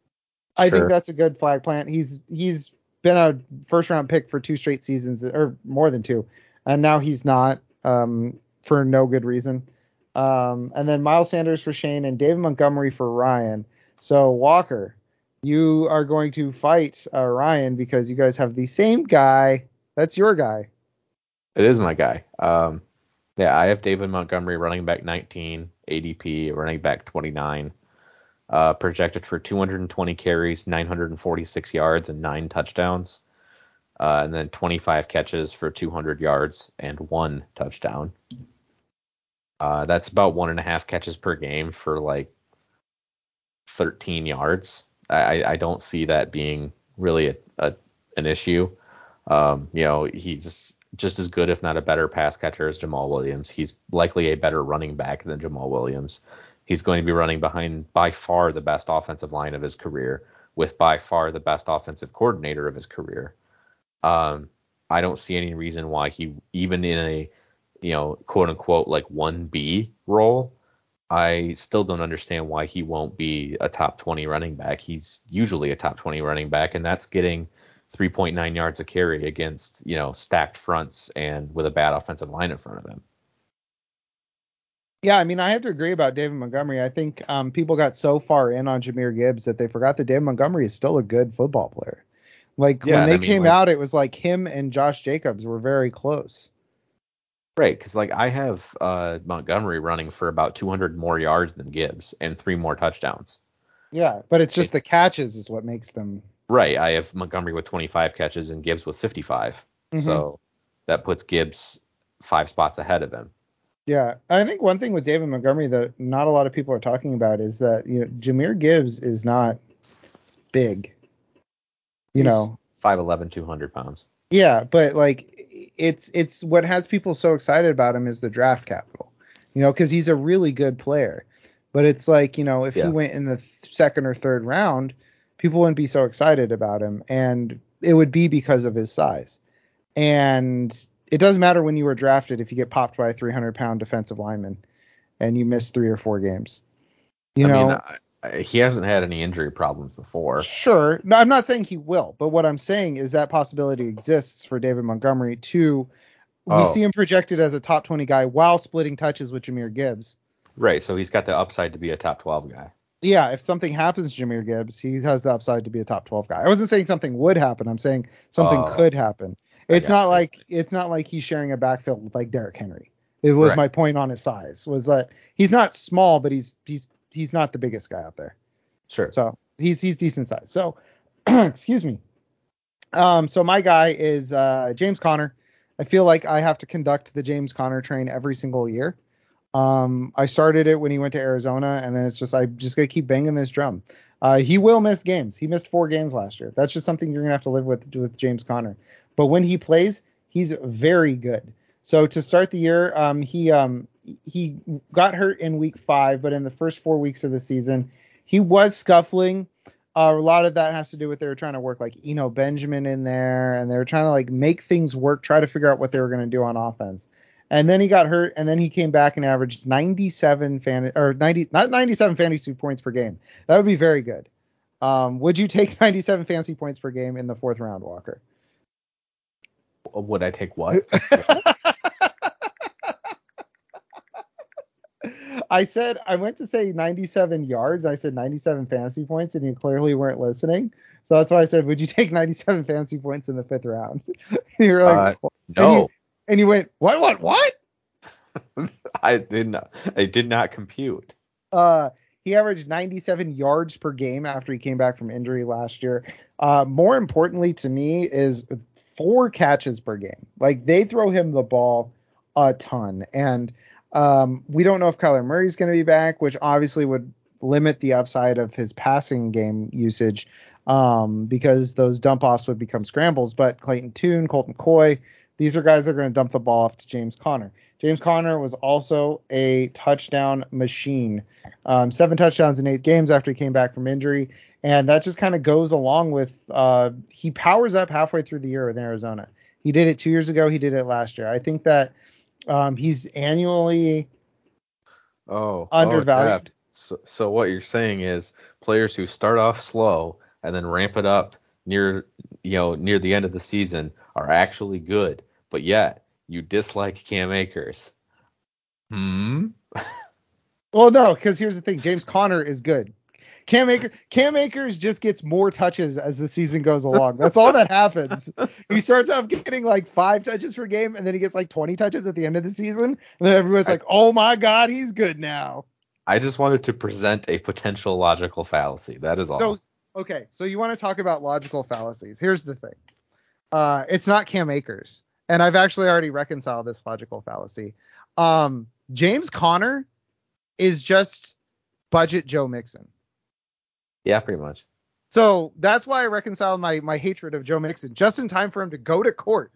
I think that's a good flag plant. He's been a first round pick for 2 straight seasons, or more than 2. And now he's not, for no good reason. And then Miles Sanders for Shane and David Montgomery for Ryan. So, Walker, you are going to fight Ryan because you guys have the same guy. That's your guy. It is my guy. Yeah, I have David Montgomery, running back 19, ADP, running back 29. Projected for 220 carries, 946 yards, and 9 touchdowns. And then 25 catches for 200 yards and 1 touchdown. That's about 1.5 catches per game for 13 yards. I don't see that being really an issue. He's just as good, if not a better pass catcher as Jamal Williams. He's likely a better running back than Jamal Williams. He's going to be running behind by far the best offensive line of his career, with by far the best offensive coordinator of his career. I don't see any reason why he, even in a, quote unquote, 1B role, I still don't understand why he won't be a top 20 running back. He's usually a top 20 running back, and that's getting 3.9 yards a carry against, stacked fronts and with a bad offensive line in front of him. Yeah, I mean, I have to agree about David Montgomery. I think people got so far in on Jahmyr Gibbs that they forgot that David Montgomery is still a good football player. When they came out, it was him and Josh Jacobs were very close. Right, because like I have Montgomery running for about 200 more yards than Gibbs and 3 more touchdowns. Yeah, but it's just the It's catches is what makes them. right. I have Montgomery with 25 catches and Gibbs with 55. Mhm. So that puts Gibbs 5 spots ahead of him. Yeah, I think one thing with David Montgomery that not a lot of people are talking about is that Jahmyr Gibbs is not big. You He's know, 5'11", 200 pounds. yeah, but like it's what has people so excited about him is the draft capital. Because he's a really good player. But it's like if he Yeah. went in the second or third round, people wouldn't be so excited about him, and it would be because of his size. And it doesn't matter when you were drafted if you get popped by a 300-pound defensive lineman and you miss 3 or 4 games. You I mean, know, he hasn't had any injury problems before. Sure. No, I'm not saying he will, but what I'm saying is that possibility exists for David Montgomery too. We Oh, see him projected as a top 20 guy while splitting touches with Jahmyr Gibbs. right. So he's got the upside to be a top 12 guy. Yeah, if something happens to Jahmyr Gibbs, he has the upside to be a top 12 guy. I wasn't saying something would happen. I'm saying something Oh, could happen. I It's got not you. like he's sharing a backfield with like Derrick Henry. It was Right. my point on his size was that he's not small, but he's not the biggest guy out there. Sure. So he's decent size. So excuse me. So my guy is James Conner. I feel like I have to conduct the James Conner train every single year. I started it when he went to Arizona, and then it's just I just gotta keep banging this drum. He will miss games. He missed 4 games last year. That's just something you're gonna have to live with James Conner. But when he plays, he's very good. So to start the year, he got hurt in week 5, but in the first 4 weeks of the season, he was scuffling. A lot of that has to do with they were trying to work like Benjamin in there, and they were trying to like make things work, try to figure out what they were going to do on offense. And then he got hurt, and then he came back and averaged 97 not 97 fantasy points per game. That would be very good. Would you take 97 fantasy points per game in the 4th round, Walker? Would I take what? I said I went to say 97 yards. I said 97 fantasy points, and you clearly weren't listening. So that's why I said, would you take 97 fantasy points in the 5th round? You're like, No. and you went, what? I did not compute. He averaged 97 yards per game after he came back from injury last year. More importantly to me is 4 catches per game. Like they throw him the ball a ton, and we don't know if Kyler Murray's going to be back, which obviously would limit the upside of his passing game usage because those dump offs would become scrambles. But Clayton Tune, Colton Coy, these are guys that are going to dump the ball off to James Conner. James Conner was also a touchdown machine. 7 touchdowns in 8 games after he came back from injury. And that just kind of goes along with he powers up halfway through the year with Arizona. He did it 2 years ago. He did it last year. I think that he's annually undervalued. Jeff. So what you're saying is players who start off slow and then ramp it up near the end of the season are actually good, but yet you dislike Cam Akers. Well, no, because here's the thing: James Conner is good. Cam Akers just gets more touches as the season goes along. That's all that happens. He starts off getting like 5 touches per game, and then he gets like 20 touches at the end of the season. And then everyone's like, "Oh my God, he's good now." I just wanted to present a potential logical fallacy. That is all. So, okay, so you want to talk about logical fallacies? Here's the thing: it's not Cam Akers, and I've actually already reconciled this logical fallacy. James Conner is just budget Joe Mixon. Yeah, pretty much. So that's why I reconciled my hatred of Joe Mixon just in time for him to go to court.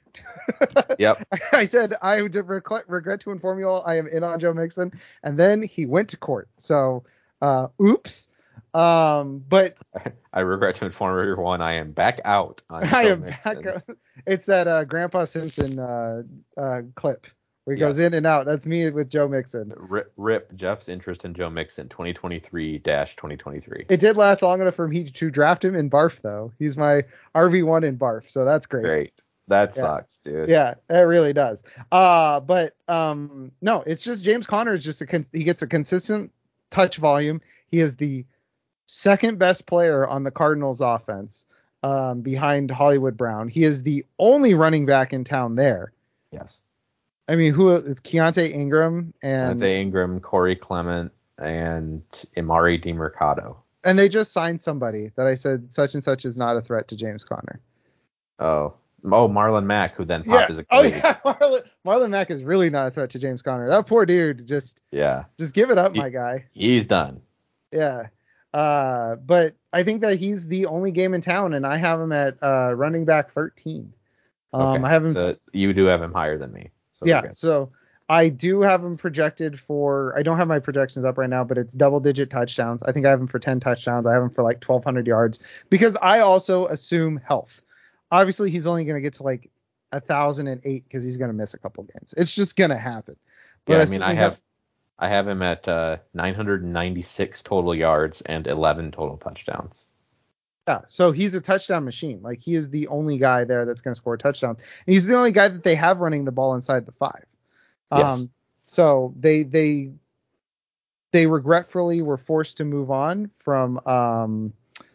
Yep. I said I would regret to inform you all I am in on Joe Mixon, and then he went to court. So, oops. But I regret to inform everyone I am back out on Joe I am Mixon. back. It's that Grandpa Simpson clip where he goes in and out. That's me with Joe Mixon. Rip Jeff's interest in Joe Mixon 2023-2023. It did last long enough for me to draft him in Barf, though. He's my RV1 in Barf, so that's great. Great. That sucks, dude. Yeah, it really does. But no, it's just James Conner is just he gets a consistent touch volume. He is the second best player on the Cardinals offense behind Hollywood Brown. He is the only running back in town there. Yes. I mean, who is Keontae Ingram and Deontay Ingram, Corey Clement, and Imari DiMercado. and they just signed somebody that I said such and such is not a threat to James Conner. Marlon Mack, who then Yeah. popped his Achilles. Yeah. Marlon Mack is really not a threat to James Conner. That poor dude. Just give it up, my guy. He's done. Yeah. But I think that he's the only game in town, and I have him at running back 13. Okay. I have him. So you do have him higher than me. So yeah. So I do have him projected for. I don't have my projections up right now, but it's double-digit touchdowns. I think I have him for 10 touchdowns. I have him for like 1,200 yards because I also assume health. Obviously, he's only going to get to like 1,008 because he's going to miss a couple games. It's just going to happen. But yeah, I mean, I have him at 996 total yards and 11 total touchdowns. Yeah, so he's a touchdown machine. Like, he is the only guy there that's going to score touchdowns. And he's the only guy that they have running the ball inside the 5. Yes. So they regretfully were forced to move on from oh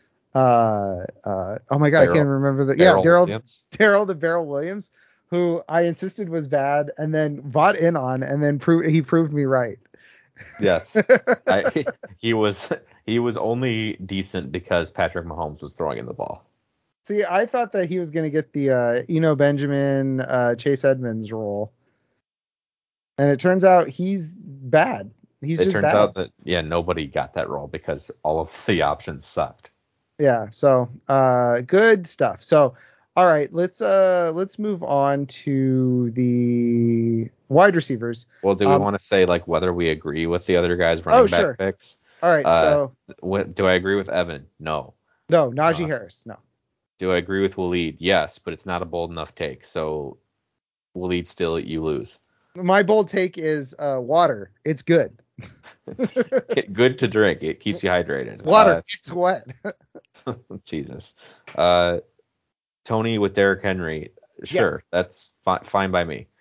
my god, I can't remember the Darrell the Barrel Williams, who I insisted was bad and then bought in on, and then he proved me right. Yes. He was only decent because Patrick Mahomes was throwing in the ball. See, I thought that he was going to get the Eno Benjamin, Chase Edmonds role. And it turns out he's bad. It turns out that nobody got that role because all of the options sucked. Yeah, so good stuff. So all right, let's move on to the wide receivers. Well, do we want to say like whether we agree with the other guys running back picks? All right, so do I agree with Evan? No. No, Najee Harris, no. Do I agree with Waleed? Yes, but it's not a bold enough take. So Waleed still you lose. My bold take is water. It's good. Good to drink. It keeps you hydrated. Water. It's wet. Jesus. Tony with Derrick Henry. Sure. Yes. That's fine by me.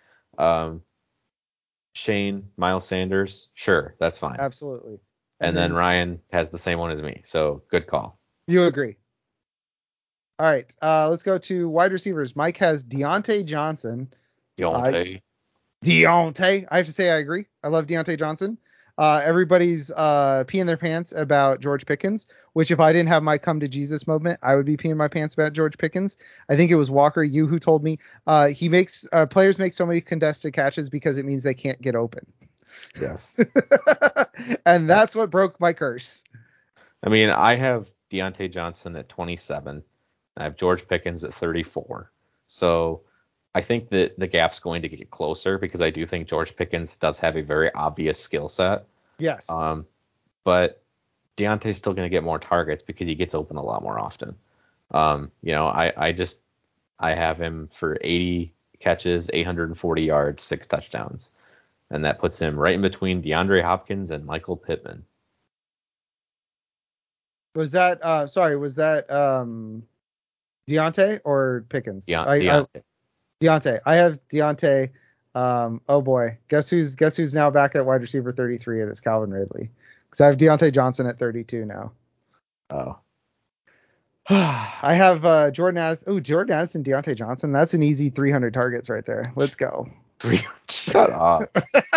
Shane, Miles Sanders. Sure. That's fine. Absolutely. And then Ryan has the same one as me. So good call. You agree. All right. Let's go to wide receivers. Mike has Deontay Johnson. Deontay. I have to say I agree. I love Deontay Johnson. Everybody's peeing their pants about George Pickens, which if I didn't have my come to Jesus moment, I would be peeing my pants about George Pickens. I think it was Walker, you who told me he makes players make so many contested catches because it means they can't get open. Yes. And that's what broke my curse. I mean, I have Deontay Johnson at 27. I have George Pickens at 34. So I think that the gap's going to get closer because I do think George Pickens does have a very obvious skill set. Yes. But Deontay's still going to get more targets because he gets open a lot more often. I have him for 80 catches, 840 yards, 6 touchdowns. And that puts him right in between DeAndre Hopkins and Michael Pittman. Was that Deontay or Pickens? Deontay. Deontay. I have Deontay. Oh boy. Guess who's now back at wide receiver 33, and it's Calvin Ridley. Because I have Deontay Johnson at 32 now. Oh. I have Jordan Addison. Oh, Jordan Addison, Deontay Johnson. That's an easy 300 targets right there. Let's go. Shut up.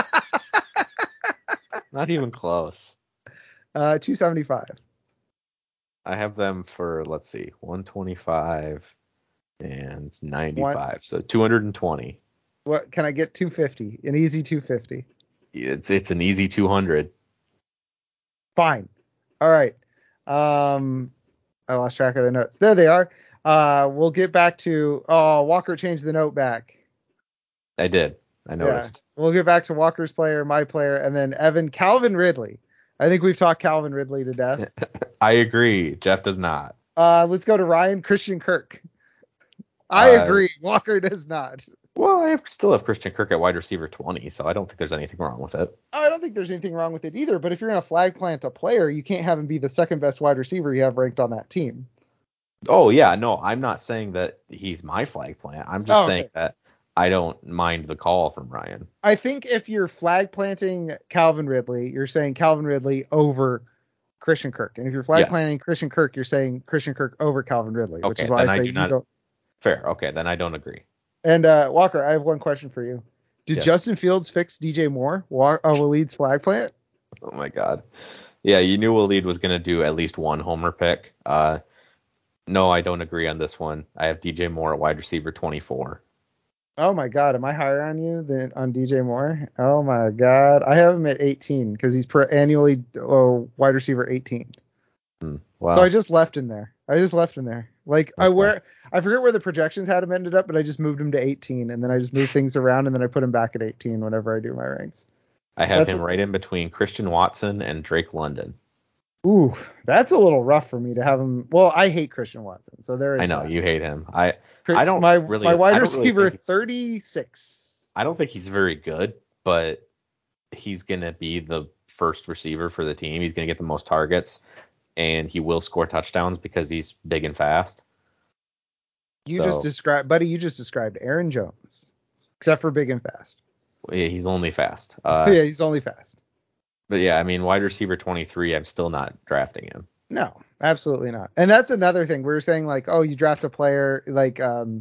Not even close. 275. I have them for, let's see, 125 and 95. So 220. What can I get? 250. An easy 250. It's an easy 200. Fine. All right. I lost track of the notes. There they are. We'll get back to Walker changed the note back. I did. I noticed. Yeah. We'll get back to Walker's player, my player, and then Evan, Calvin Ridley. I think we've talked Calvin Ridley to death. I agree. Jeff does not. Let's go to Ryan, Christian Kirk. I agree. Walker does not. Well, I still have Christian Kirk at wide receiver 20, so I don't think there's anything wrong with it. I don't think there's anything wrong with it either, but if you're going to flag plant a player, you can't have him be the second best wide receiver you have ranked on that team. Oh, yeah. No, I'm not saying that he's my flag plant. I'm just saying that I don't mind the call from Ryan. I think if you're flag planting Calvin Ridley, you're saying Calvin Ridley over Christian Kirk. And if you're flag planting Christian Kirk, you're saying Christian Kirk over Calvin Ridley, which is why I say you don't. Fair. Okay, then I don't agree. And Walker, I have one question for you. Did Yes. Justin Fields fix DJ Moore, Waleed's flag plant? Oh my God. Yeah, you knew Waleed was going to do at least one homer pick. No, I don't agree on this one. I have DJ Moore at wide receiver 24. Oh my God, am I higher on you than on DJ Moore? Oh my God, I have him at 18 because he's annually wide receiver 18. Wow. So I just left him there. Like Okay. I forget where the projections had him ended up, but I just moved him to 18, and then I just moved things around, and then I put him back at 18 whenever I do my ranks. I have That's him right in between Christian Watson and Drake London. ooh, that's a little rough for me to have him. Well, I hate Christian Watson, so there I is know that. you hate him. I don't My really wide I don't really receiver think 36. I don't think he's very good, but he's gonna be the first receiver for the team. He's gonna get the most targets, and he will score touchdowns because he's big and fast. You just described Aaron Jones, except for big and fast. Yeah, he's only fast. Yeah, he's only fast. But yeah, I mean, wide receiver 23, I'm still not drafting him. No, absolutely not. And that's another thing. We were saying like, oh, you draft a player like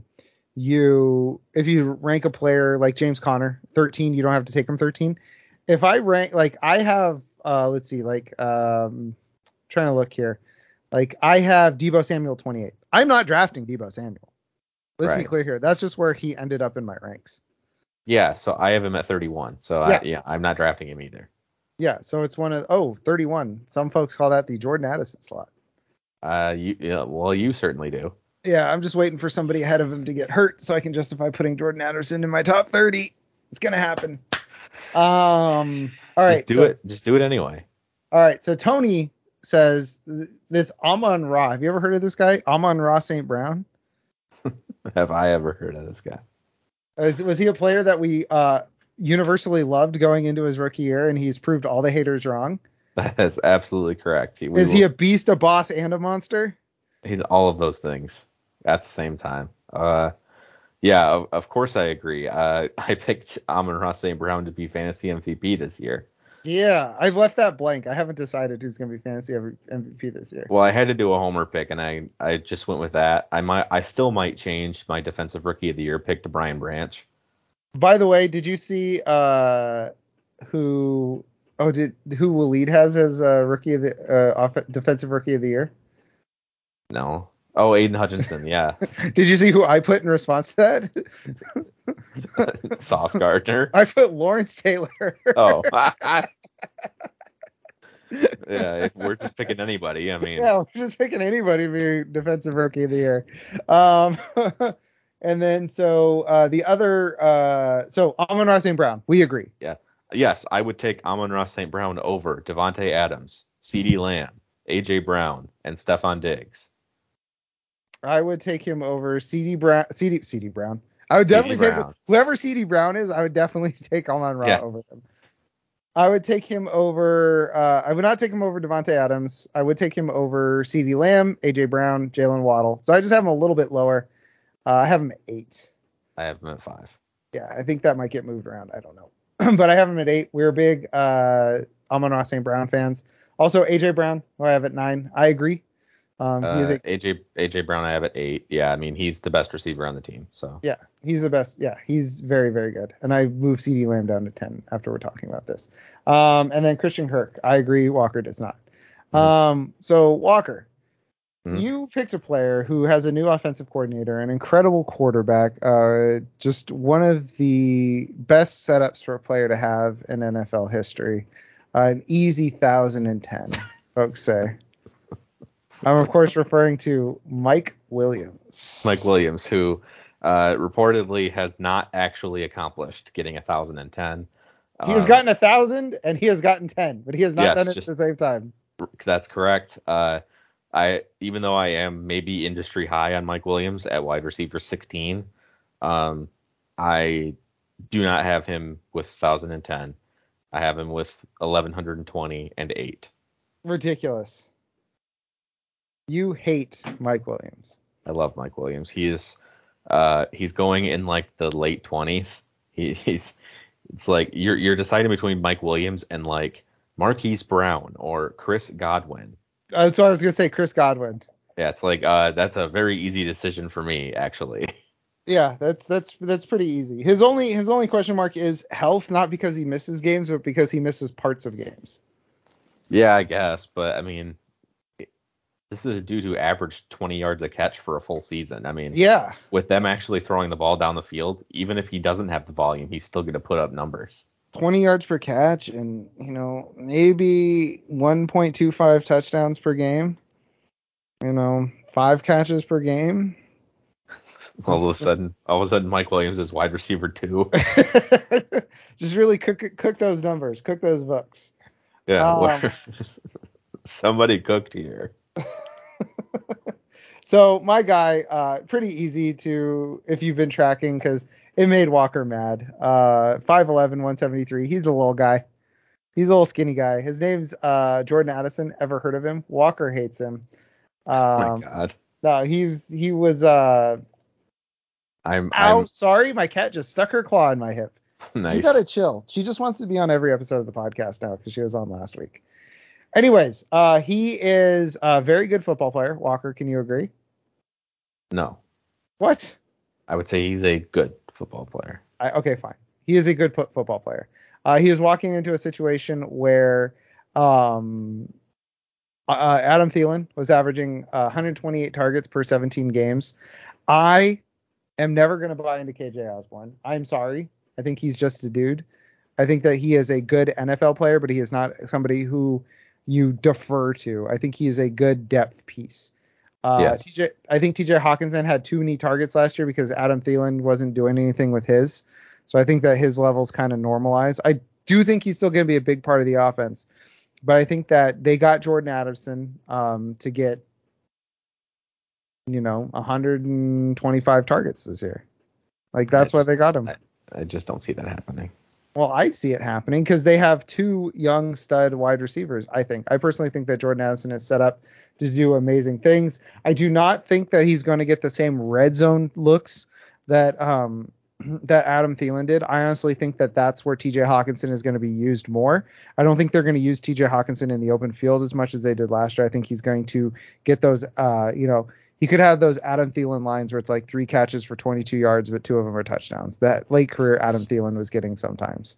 if you rank a player like James Conner 13, you don't have to take him 13. If I rank like I have let's see, like trying to look here. Like I have Deebo Samuel 28. I'm not drafting Deebo Samuel. Let's be Right. clear here. That's just where he ended up in my ranks. Yeah, so I have him at 31. So I'm not drafting him either. Yeah, so it's 31. Some folks call that the Jordan Addison slot. You certainly do. Yeah, I'm just waiting for somebody ahead of him to get hurt so I can justify putting Jordan Addison in my top 30. It's gonna happen. All right. Just do it anyway. All right. So Tony says this Amon Ra. Have you ever heard of this guy? Amon Ra St. Brown? Have I ever heard of this guy? Was he a player that we universally loved going into his rookie year, and he's proved all the haters wrong? That is absolutely correct. Is he a beast, a boss, and a monster? He's all of those things at the same time. Yeah, of course I agree. I picked Amon-Ra St. Brown to be fantasy MVP this year. Yeah, I've left that blank. I haven't decided who's going to be fantasy MVP this year. Well, I had to do a homer pick, and I just went with that. I still might change my defensive rookie of the year pick to Brian Branch. By the way, did you see who Waleed has as rookie of the defensive rookie of the year? No. Oh, Aiden Hutchinson, yeah. Did you see who I put in response to that? Sauce Gardner. I put Lawrence Taylor. Oh. Yeah, if we're just picking anybody, I mean. Yeah, we're just picking anybody to be defensive rookie of the year. And then the other so Amon-Ra St. Brown, we agree. Yeah. Yes, I would take Amon-Ra St. Brown over Devontae Adams, CeeDee Lamb, AJ Brown, and Stephon Diggs. I would take him over CD Brown. I would definitely take whoever CD Brown is. I would definitely take Amon-Ra over him. I would take him over. I would not take him over Devontae Adams. I would take him over CeeDee Lamb, AJ Brown, Jalen Waddle. So I just have him a little bit lower. I have him at 8. I have him at 5. Yeah, I think that might get moved around. I don't know. But I have him at 8. We're big Amon-Ra St. Brown fans. Also, AJ Brown, who I have at 9. I agree. AJ Brown I have at 8. Yeah, I mean, he's the best receiver on the team. So yeah, he's the best. Yeah, he's very, very good. And I moved CeeDee Lamb down to 10 after we're talking about this. And then Christian Kirk. I agree. Walker does not. So Walker, you picked a player who has a new offensive coordinator, an incredible quarterback, just one of the best setups for a player to have in NFL history. An easy 1,010, folks say. I'm, of course, referring to Mike Williams. Mike Williams, who reportedly has not actually accomplished getting 1,010. He has gotten 1,000 and he has gotten 10, but he has not done it at the same time. That's correct. Even though I am maybe industry high on Mike Williams at wide receiver 16, I do not have him with 1,010. I have him with 1,120 and 8. Ridiculous. You hate Mike Williams. I love Mike Williams. He's going in like the late 20s. It's like you're deciding between Mike Williams and like Marquise Brown or Chris Godwin. That's what I was gonna say, Chris Godwin. Yeah, it's like that's a very easy decision for me, actually. Yeah, that's pretty easy. His only question mark is health, not because he misses games, but because he misses parts of games. Yeah, I guess, but I mean, this is a dude who averaged 20 yards a catch for a full season. I mean, Yeah, with them actually throwing the ball down the field, even if he doesn't have the volume, he's still going to put up numbers. 20 yards per catch, and maybe 1.25 touchdowns per game. 5 catches per game. All of a sudden, Mike Williams is wide receiver 2. Just really cook those numbers, cook those books. Yeah, Um, somebody cooked here. So my guy, pretty easy to, if you've been tracking, because it made Walker mad. 5'11", 173. He's a little guy. He's a little skinny guy. His name's Jordan Addison. Ever heard of him? Walker hates him. Oh my God. No, he was. I'm Sorry, my cat just stuck her claw in my hip. nice. You gotta chill. She just wants to be on every episode of the podcast now because she was on last week. Anyways, he is a very good football player. Walker, can you agree? No, What? I would say he's a good football player. Okay, fine. He is a good football player. He is walking into a situation where Adam Thielen was averaging 128 targets per 17 games. I am never going to buy into KJ Osborne. I'm sorry. I think he's just a dude. I think that he is a good NFL player, but he is not somebody who you defer to. I think he is a good depth piece. Yes. I think TJ Hawkinson had too many targets last year because Adam Thielen wasn't doing anything with his. So I think that his levels kind of normalize. I do think he's still going to be a big part of the offense, but I think that they got Jordan Addison to get 125 targets this year. Like that's why they got him. I just don't see that happening. Well, I see it happening because they have 2 young stud wide receivers. I personally think that Jordan Addison is set up to do amazing things. I do not think that he's going to get the same red zone looks that that Adam Thielen did. I honestly think that that's where TJ Hawkinson is going to be used more. I don't think they're going to use TJ Hawkinson in the open field as much as they did last year. I think he's going to get those, he could have those Adam Thielen lines where it's like 3 catches for 22 yards, but 2 of them are touchdowns. That late career Adam Thielen was getting sometimes,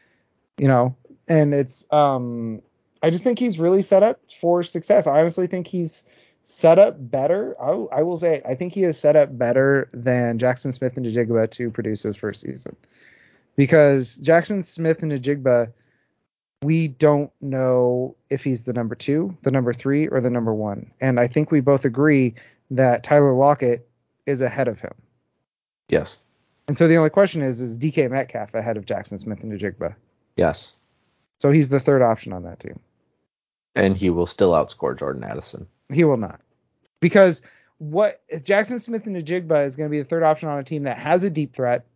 and it's, I just think he's really set up for success. I honestly think he's set up better. I will say, I think he is set up better than Jackson Smith and Njigba to produce his first season, because Jackson Smith and Njigba, we don't know if he's the number 2, the number 3, or the number 1. And I think we both agree that Tyler Lockett is ahead of him. Yes. And so the only question is DK Metcalf ahead of Jackson Smith and Njigba? Yes. So he's the third option on that team. And he will still outscore Jordan Addison. He will not. Because Jackson Smith and Njigba is going to be the third option on a team that has a deep threat,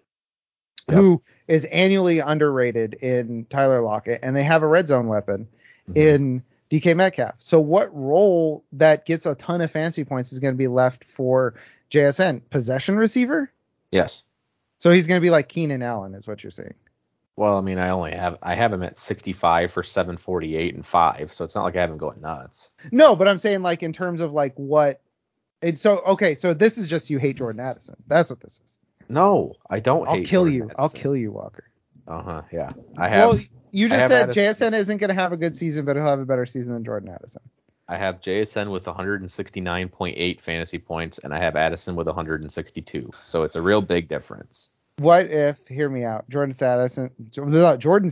who is annually underrated in Tyler Lockett, and they have a red zone weapon in DK Metcalf. So what role that gets a ton of fantasy points is going to be left for JSN? Possession receiver? Yes. So he's going to be like Keenan Allen, is what you're saying. Well, I mean, I have him at 65 for 748 and 5, so it's not like I have him going nuts. No, but I'm saying like in terms of like what. So this is just you hate Jordan Addison. That's what this is. No, I don't. I'll kill you. I'll kill you, Walker. Yeah. I have. Well, you just said Addison. JSN isn't going to have a good season, but he'll have a better season than Jordan Addison. I have JSN with 169.8 fantasy points, and I have Addison with 162. So it's a real big difference. What if, hear me out, Jordan Saddison? No! Jordan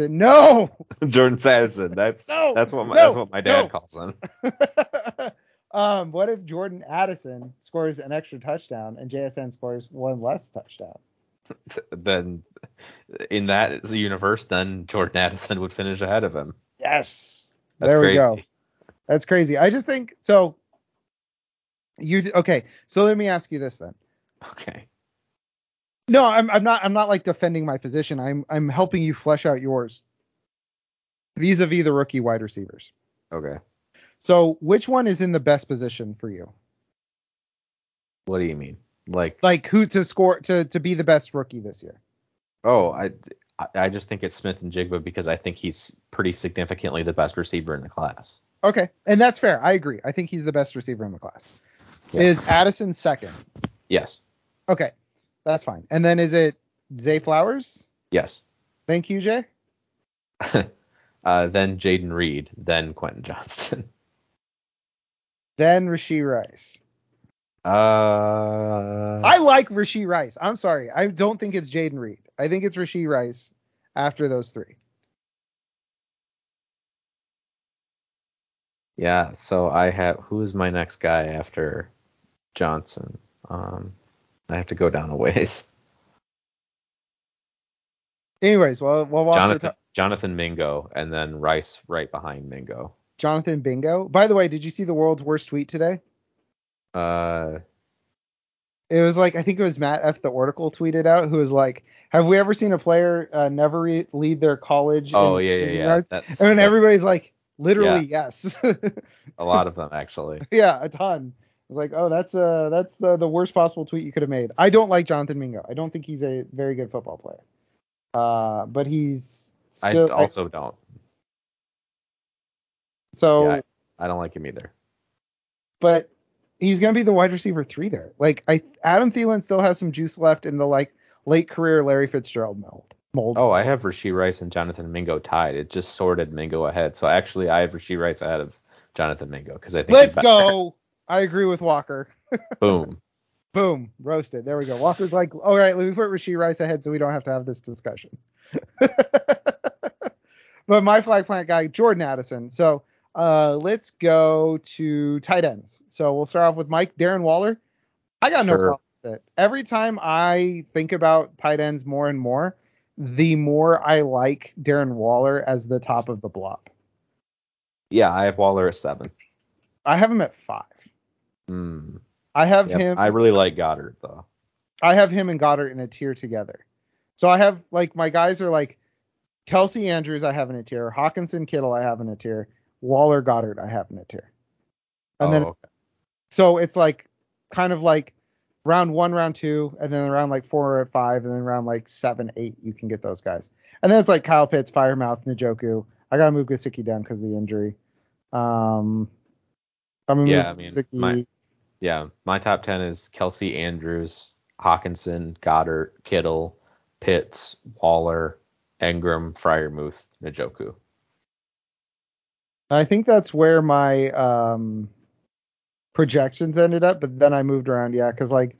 Saddison. That's what my dad calls him. What if Jordan Addison scores an extra touchdown and JSN scores 1 less touchdown? Then in that universe, then Jordan Addison would finish ahead of him. Yes. That's there we crazy. go. That's crazy. I just think so. Okay. So let me ask you this then. Okay. No, I'm not like defending my position. I'm helping you flesh out yours vis-a-vis the rookie wide receivers. Okay. So which one is in the best position for you? What do you mean? Like who to score to be the best rookie this year? Oh, I just think it's Smith and Jigba because I think he's pretty significantly the best receiver in the class. Okay, and that's fair. I agree. I think he's the best receiver in the class. Yeah. Is Addison second? Yes. Okay, that's fine. And then is it Zay Flowers? Yes. Thank you, Jay. Then Jaden Reed, then Quentin Johnston. Then Rashee Rice. I like Rashee Rice. I'm sorry. I don't think it's Jaden Reed. I think it's Rashee Rice after those three. Yeah, so I have, who's my next guy after Johnson? I have to go down a ways. Anyways, we'll walk Jonathan Mingo, and then Rice right behind Mingo. Jonathan Bingo. By the way, did you see the world's worst tweet today? It was like, I think it was Matt F. the Oracle tweeted out, who was like, have we ever seen a player never lead their college in receiving yards? And everybody's like, literally, yes. A lot of them, actually. Yeah, a ton. I was like, oh, that's the worst possible tweet you could have made. I don't like Jonathan Mingo. I don't think he's a very good football player. But he's still. I also don't. So yeah, I don't like him either. But he's gonna be the wide receiver 3 there. Like Adam Thielen still has some juice left in the like late career Larry Fitzgerald mold. Oh, I have Rashee Rice and Jonathan Mingo tied. It just sorted Mingo ahead. So actually, I have Rashee Rice ahead of Jonathan Mingo because I think. Let's go. I agree with Walker. Boom. Boom. Roasted. There we go. Walker's like, all right, let me put Rashee Rice ahead so we don't have to have this discussion. But my flag plant guy, Jordan Addison. So let's go to tight ends. So we'll start off with Mike. Darren Waller. I got no problem with it. Every time I think about tight ends more and more, the more I like Darren Waller as the top of the blob. Yeah, I have Waller at 7. I have him at 5. I have him. I really like Goddard, though. I have him and Goddard in a tier together. So I have, like, my guys are like Kelsey Andrews, I have in a tier. Hawkinson, Kittle, I have in a tier. Waller, Goddard, I have in a tier. And so it's like kind of like round 1, round 2, and then around like 4 or 5, and then around like 7, 8, you can get those guys. And then it's like Kyle Pitts, Firemouth, Njoku. I gotta move Gesicki down because of the injury. I'm gonna move Gesicki. My top 10 is Kelsey Andrews, Hawkinson, Goddard, Kittle, Pitts, Waller, Engram, Freiermuth, Njoku. I think that's where my projections ended up, but then I moved around, because like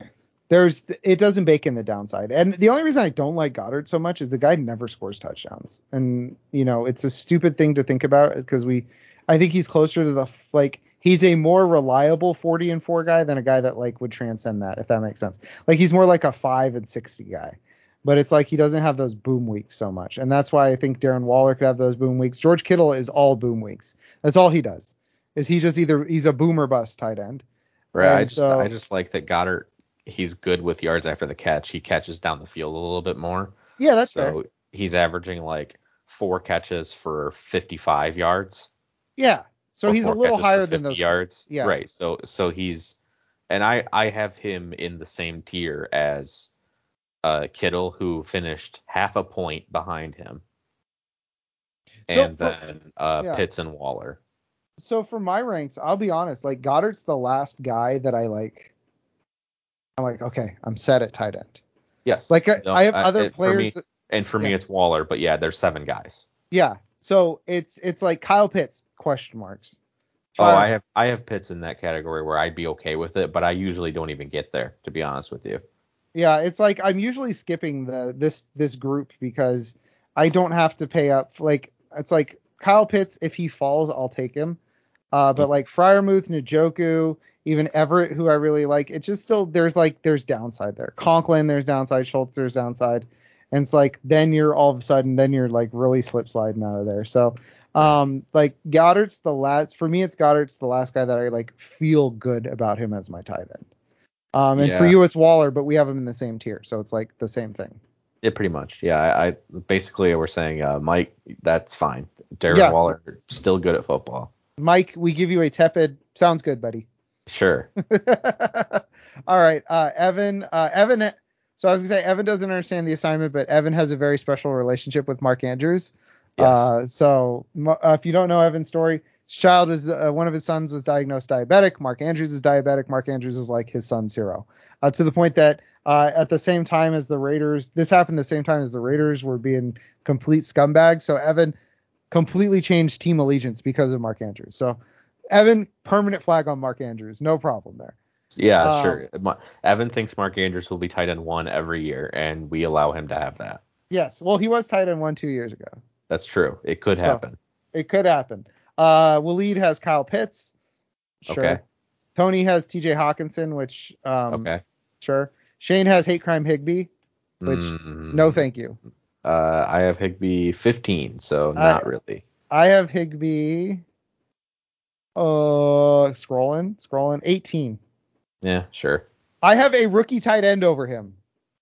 it doesn't bake in the downside. And the only reason I don't like Goddard so much is the guy never scores touchdowns. And it's a stupid thing to think about because I think he's closer to he's a more reliable 40-4 guy than a guy that like would transcend that, if that makes sense. Like he's more like a 5-60 guy. But it's like he doesn't have those boom weeks so much. And that's why I think Darren Waller could have those boom weeks. George Kittle is all boom weeks. That's all he does. Is he just he's a boom or bust tight end. Right. I just like that Goddard, he's good with yards after the catch. He catches down the field a little bit more. Yeah, that's fair. So he's averaging like 4 catches for 55 yards. Yeah. So he's a little higher than those yards. Yeah. Right. So he's, and I have him in the same tier as Kittle, who finished half a point behind him, and then Pitts and Waller. So for my ranks, I'll be honest, like Goddard's the last guy that I like. I'm like, okay, I'm set at tight end. Yes. Like I have other players. For me, it's Waller, but yeah, there's 7 guys. Yeah. So it's like Kyle Pitts, question marks. I have Pitts in that category where I'd be okay with it, but I usually don't even get there, to be honest with you. Yeah, it's like I'm usually skipping this group because I don't have to pay up. Like it's like Kyle Pitts, if he falls, I'll take him. But like Freiermuth, Njoku, even Everett, who I really like, it's just still there's downside there. Conklin, there's downside. Schultz, there's downside. And it's like then you're all of a sudden like really slip sliding out of there. So like Goddard's the last for me. It's Goddard's the last guy that I like feel good about him as my tight end. And for you, it's Waller, but we have him in the same tier, so it's like the same thing. Yeah, pretty much. Yeah, I basically we're saying Mike, that's fine. Darren Waller, still good at football. Mike, we give you a tepid. Sounds good, buddy. Sure. All right, Evan. So I was gonna say Evan doesn't understand the assignment, but Evan has a very special relationship with Mark Andrews. Yes. So if you don't know Evan's story. Child is one of his sons was diagnosed diabetic. Mark Andrews is diabetic. Mark Andrews is like his son's hero. to the point that at the same time as the Raiders, this happened the same time as the Raiders were being complete scumbags. So Evan completely changed team allegiance because of Mark Andrews. So Evan, permanent flag on Mark Andrews. No problem there. Yeah, sure. Evan thinks Mark Andrews will be tight end 1 every year, and we allow him to have that. Yes. Well, he was tight end 1 2 years ago. That's true. It could happen. It could happen. Waleed has Kyle Pitts. Sure. Okay. Tony has TJ Hawkinson, which Okay. Sure. Shane has Hate Crime Higbee, which no thank you. I have Higbee 15, so not really. I have Higbee scrolling 18. Yeah, sure. I have a rookie tight end over him.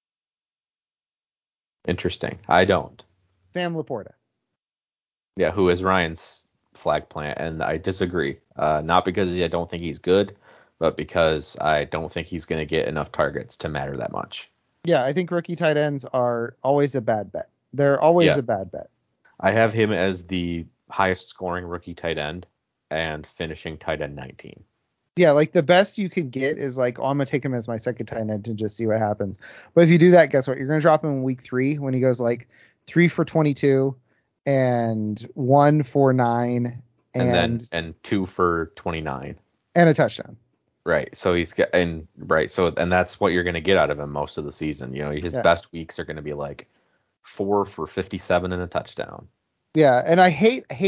Interesting. I don't. Sam Laporta. Yeah, who is Ryan's flag plant, and I disagree. Not because I don't think he's good, but because I don't think he's going to get enough targets to matter that much. Yeah, I think rookie tight ends are always a bad bet. They're always a bad bet. I have him as the highest scoring rookie tight end and finishing tight end 19. Yeah, like the best you could get is like, I'm going to take him as my second tight end and just see what happens. But if you do that, guess what? You're going to drop him in week 3 when he goes like 3 for 22 and 1 for 9 and 2 for 29 and a touchdown. Right. So and that's what you're going to get out of him most of the season. You know, his best weeks are going to be like 4 for 57 and a touchdown. Yeah, and I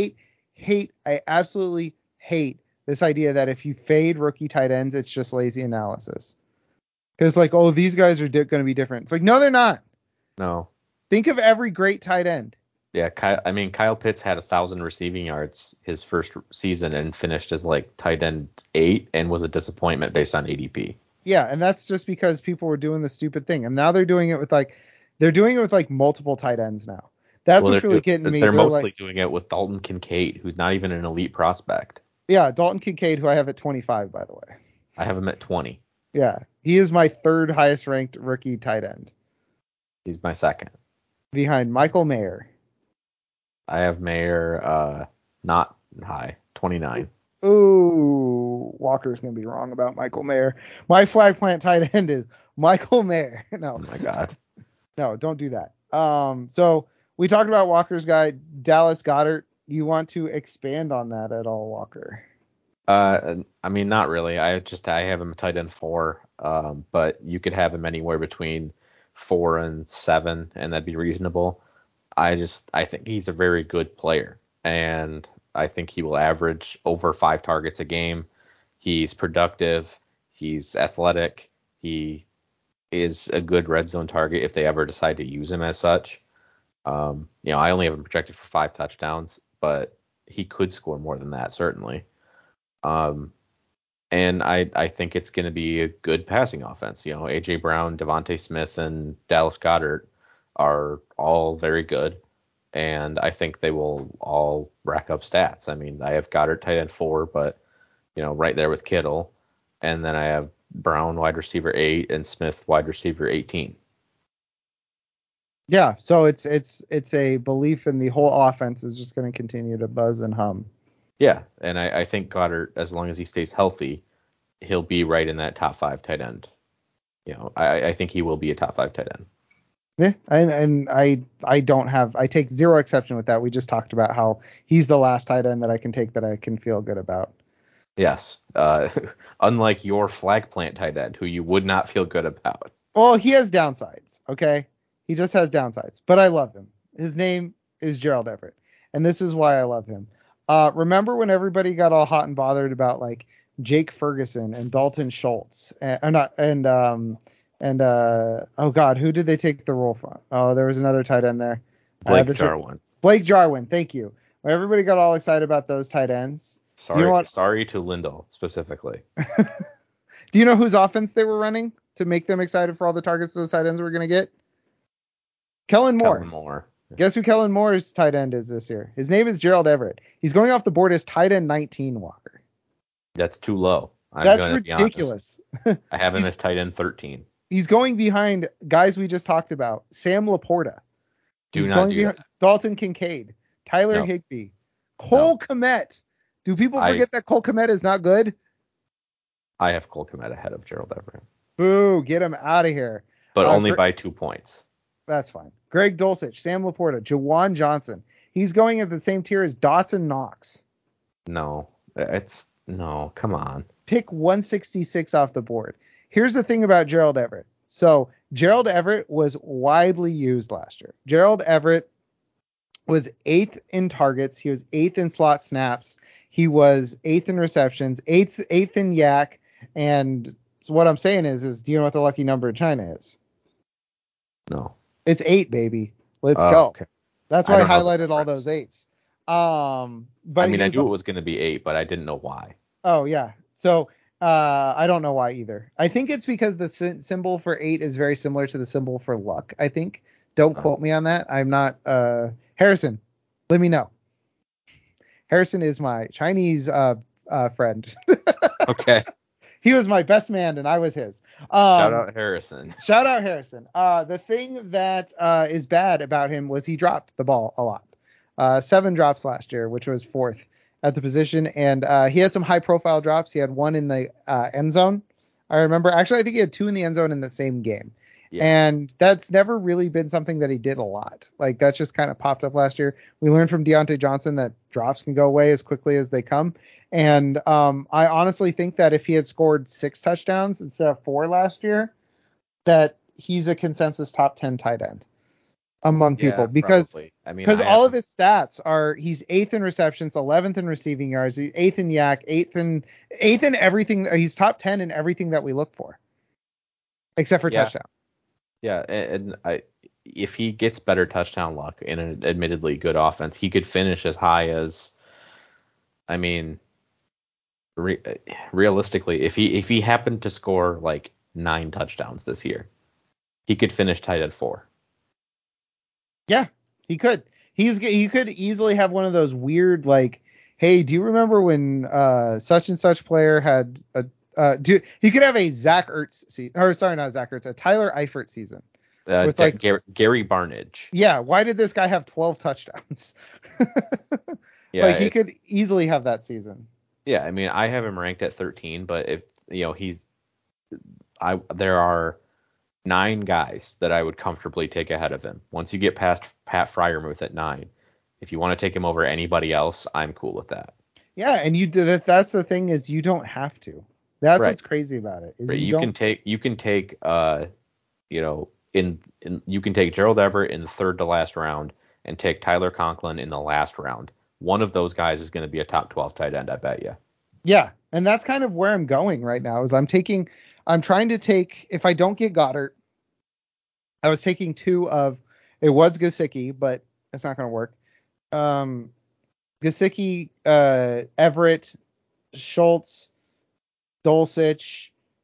I absolutely hate this idea that if you fade rookie tight ends, it's just lazy analysis. Because like, oh, these guys are going to be different. It's like, no, they're not. No. Think of every great tight end. Yeah, Kyle Pitts had 1,000 receiving yards his first season and finished as like tight end 8 and was a disappointment based on ADP. Yeah, and that's just because people were doing the stupid thing, and now they're doing it with multiple tight ends now. That's what's really getting me. They're mostly doing it with Dalton Kincaid, who's not even an elite prospect. Yeah, Dalton Kincaid, who I have at 25, by the way. I have him at 20. Yeah, he is my third highest ranked rookie tight end. He's my second. Behind Michael Mayer. I have Mayer not high, 29. Ooh, Walker's going to be wrong about Michael Mayer. My flag plant tight end is Michael Mayer. No. Oh, my God. No, don't do that. So we talked about Walker's guy, Dallas Goedert. You want to expand on that at all, Walker? I mean, not really. I have him tight end 4, but you could have him anywhere between 4 and 7, and that'd be reasonable. I think he's a very good player, and I think he will average over 5 targets a game. He's productive. He's athletic. He is a good red zone target if they ever decide to use him as such. I only have him projected for 5 touchdowns, but he could score more than that, certainly. And I think it's going to be a good passing offense. You know, A.J. Brown, Devontae Smith, and Dallas Goedert are all very good, and I think they will all rack up stats. I mean, I have Goedert tight end 4, but, right there with Kittle, and then I have Brown wide receiver 8 and Smith wide receiver 18. Yeah, so it's a belief in the whole offense is just going to continue to buzz and hum. Yeah, and I think Goedert, as long as he stays healthy, he'll be right in that top 5 tight end. I think he will be a top 5 tight end. Yeah, and I take zero exception with that. We just talked about how he's the last tight end that I can take that I can feel good about. Yes, unlike your flag plant tight end, who you would not feel good about. Well, he has downsides, okay? He just has downsides, but I love him. His name is Gerald Everett, and this is why I love him. Remember when everybody got all hot and bothered about like Jake Ferguson and Dalton Schultz, oh God, who did they take the role from? Oh, there was another tight end there. Blake Jarwin. Blake Jarwin, thank you. When everybody got all excited about those tight ends. Sorry to Lindell specifically. Do you know whose offense they were running to make them excited for all the targets those tight ends were going to get? Kellen Moore. Guess who Kellen Moore's tight end is this year? His name is Gerald Everett. He's going off the board as tight end 19, Walker. That's too low. That's ridiculous. I have him as tight end 13. He's going behind guys we just talked about. Sam Laporta. Dalton Kincaid. Tyler Higbee. Cole Kmet. Do people forget that Cole Kmet is not good? I have Cole Kmet ahead of Gerald Everett. Boo, get him out of here. but only by 2 points. That's fine. Greg Dulcich, Sam Laporta, Jawan Johnson. He's going at the same tier as Dawson Knox. No, come on. Pick 166 off the board. Here's the thing about Gerald Everett. So Gerald Everett was widely used last year. Gerald Everett was 8th in targets. He was 8th in slot snaps. He was 8th in receptions, 8th in yak. And so what I'm saying is do you know what the lucky number in China is? No. It's 8, baby. Let's go. Okay. That's why I highlighted all those 8s. But I mean, I knew it was going to be 8, but I didn't know why. Oh, yeah. So I don't know why either. I think it's because the symbol for 8 is very similar to the symbol for luck, I think. Don't quote me on that. I'm not Harrison, let me know. Harrison is my Chinese friend. Okay. He was my best man and I was his. Shout out Harrison. Shout out Harrison. The thing that is bad about him was he dropped the ball a lot. 7 drops last year, which was 4th at the position. And he had some high profile drops. He had 1 in the end zone. I remember. Actually, I think he had 2 in the end zone in the same game. Yeah. And that's never really been something that he did a lot. Like, that's just kind of popped up last year. We learned from Deontay Johnson that drops can go away as quickly as they come. And I honestly think that if he had scored 6 touchdowns instead of 4 last year, that he's a consensus top 10 tight end among people. Because all of his stats are, he's 8th in receptions, 11th in receiving yards, he's 8th in yak, 8th in everything. He's top 10 in everything that we look for, except for touchdowns. Yeah, and if he gets better touchdown luck in an admittedly good offense, he could finish as high as, I mean, realistically, if he happened to score like 9 touchdowns this year, he could finish tight at 4. Yeah, he could. He could easily have one of those weird, like, hey, do you remember when such and such player had a he could have a Zach Ertz season, or sorry, not Zach Ertz, a Tyler Eifert season. With like Gary Barnidge. Yeah, why did this guy have 12 touchdowns? Yeah, like he could easily have that season. Yeah, I mean, I have him ranked at 13, but if there are 9 guys that I would comfortably take ahead of him. Once you get past Pat Freiermuth at 9, if you want to take him over anybody else, I'm cool with that. Yeah, and that's the thing is you don't have to. That's right. What's crazy about it. Is right. You can take you can take Gerald Everett in the 3rd to last round and take Tyler Conklin in the last round. One of those guys is going to be a top 12 tight end, I bet you. Yeah, and that's kind of where I'm going right now. Is I'm trying to take, if I don't get Goddard, I was taking 2 of, it was Gesicki, but it's not going to work. Gesicki, Everett, Schultz, Dulcich,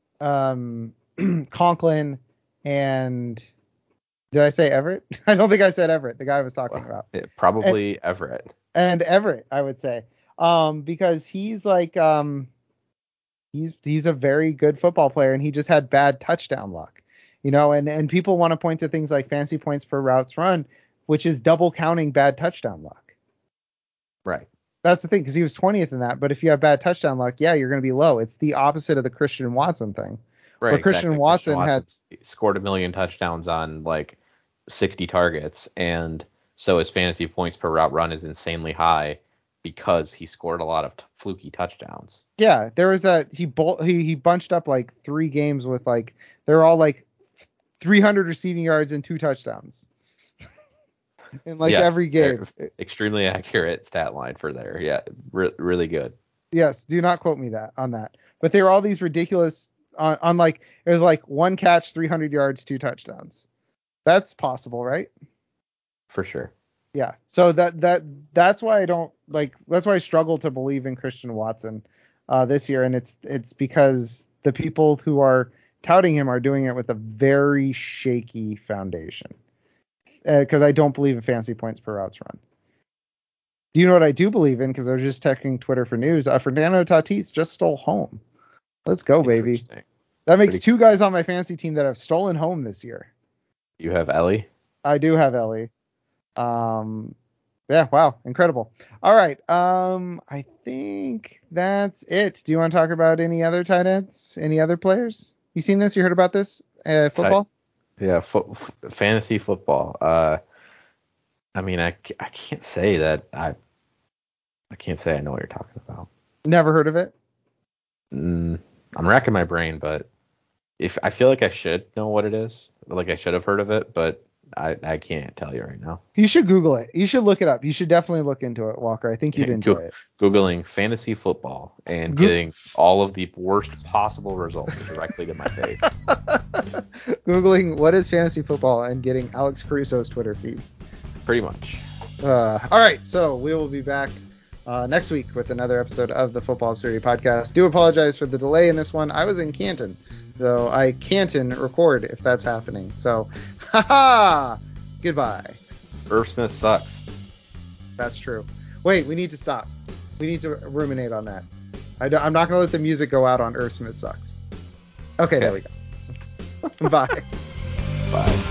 Conklin, and did I say Everett? I don't think I said Everett, the guy I was talking about. Probably Everett. And Everett, I would say. Because he's like he's a very good football player and he just had bad touchdown luck. And people want to point to things like fantasy points per routes run, which is double counting bad touchdown luck. Right. That's the thing, because he was 20th in that. But if you have bad touchdown luck, yeah, you're going to be low. It's the opposite of the Christian Watson thing. Right. But Christian Watson had scored 1 million touchdowns on like 60 targets, and so his fantasy points per route run is insanely high because he scored a lot of fluky touchdowns. Yeah, there was that he bunched up like 3 games with like they're all like 300 receiving yards and 2 touchdowns. In like every game. Extremely accurate stat line for there. Yeah, really good. Yes, do not quote me on that. But they were all these ridiculous on like it was like 1 catch, 300 yards, 2 touchdowns. That's possible, right? For sure. Yeah. So that's why that's why I struggle to believe in Christian Watson this year, and it's because the people who are touting him are doing it with a very shaky foundation. Because I don't believe in fantasy points per routes run. Do you know what I do believe in? Because I was just checking Twitter for news. Fernando Tatis just stole home. Let's go, baby. That makes 2 guys on my fantasy team that have stolen home this year. You have Ellie? I do have Ellie. Yeah, wow, incredible. All right, I think that's it. Do you want to talk about any other tight ends? Any other players? You seen this? You heard about this? Football? Yeah, fantasy football. I mean, I can't say that I can't say I know what you're talking about. Never heard of it? I'm racking my brain, but if I feel like I should know what it is, like I should have heard of it, but I can't tell you right now. You should Google it. You should look it up. You should definitely look into it, Walker. I think you'd enjoy it. Googling fantasy football and getting all of the worst possible results directly to my face. Googling what is fantasy football and getting Alex Caruso's Twitter feed. Pretty much. All right, so we will be back next week with another episode of the Football Absurdity Podcast. Do apologize for the delay in this one. I was in Canton, so I can't record if that's happening. So, goodbye. Irv Smith sucks. That's true. Wait, we need to stop. We need to ruminate on that. I'm not going to let the music go out on Irv Smith sucks. Okay, there we go. Bye. Bye.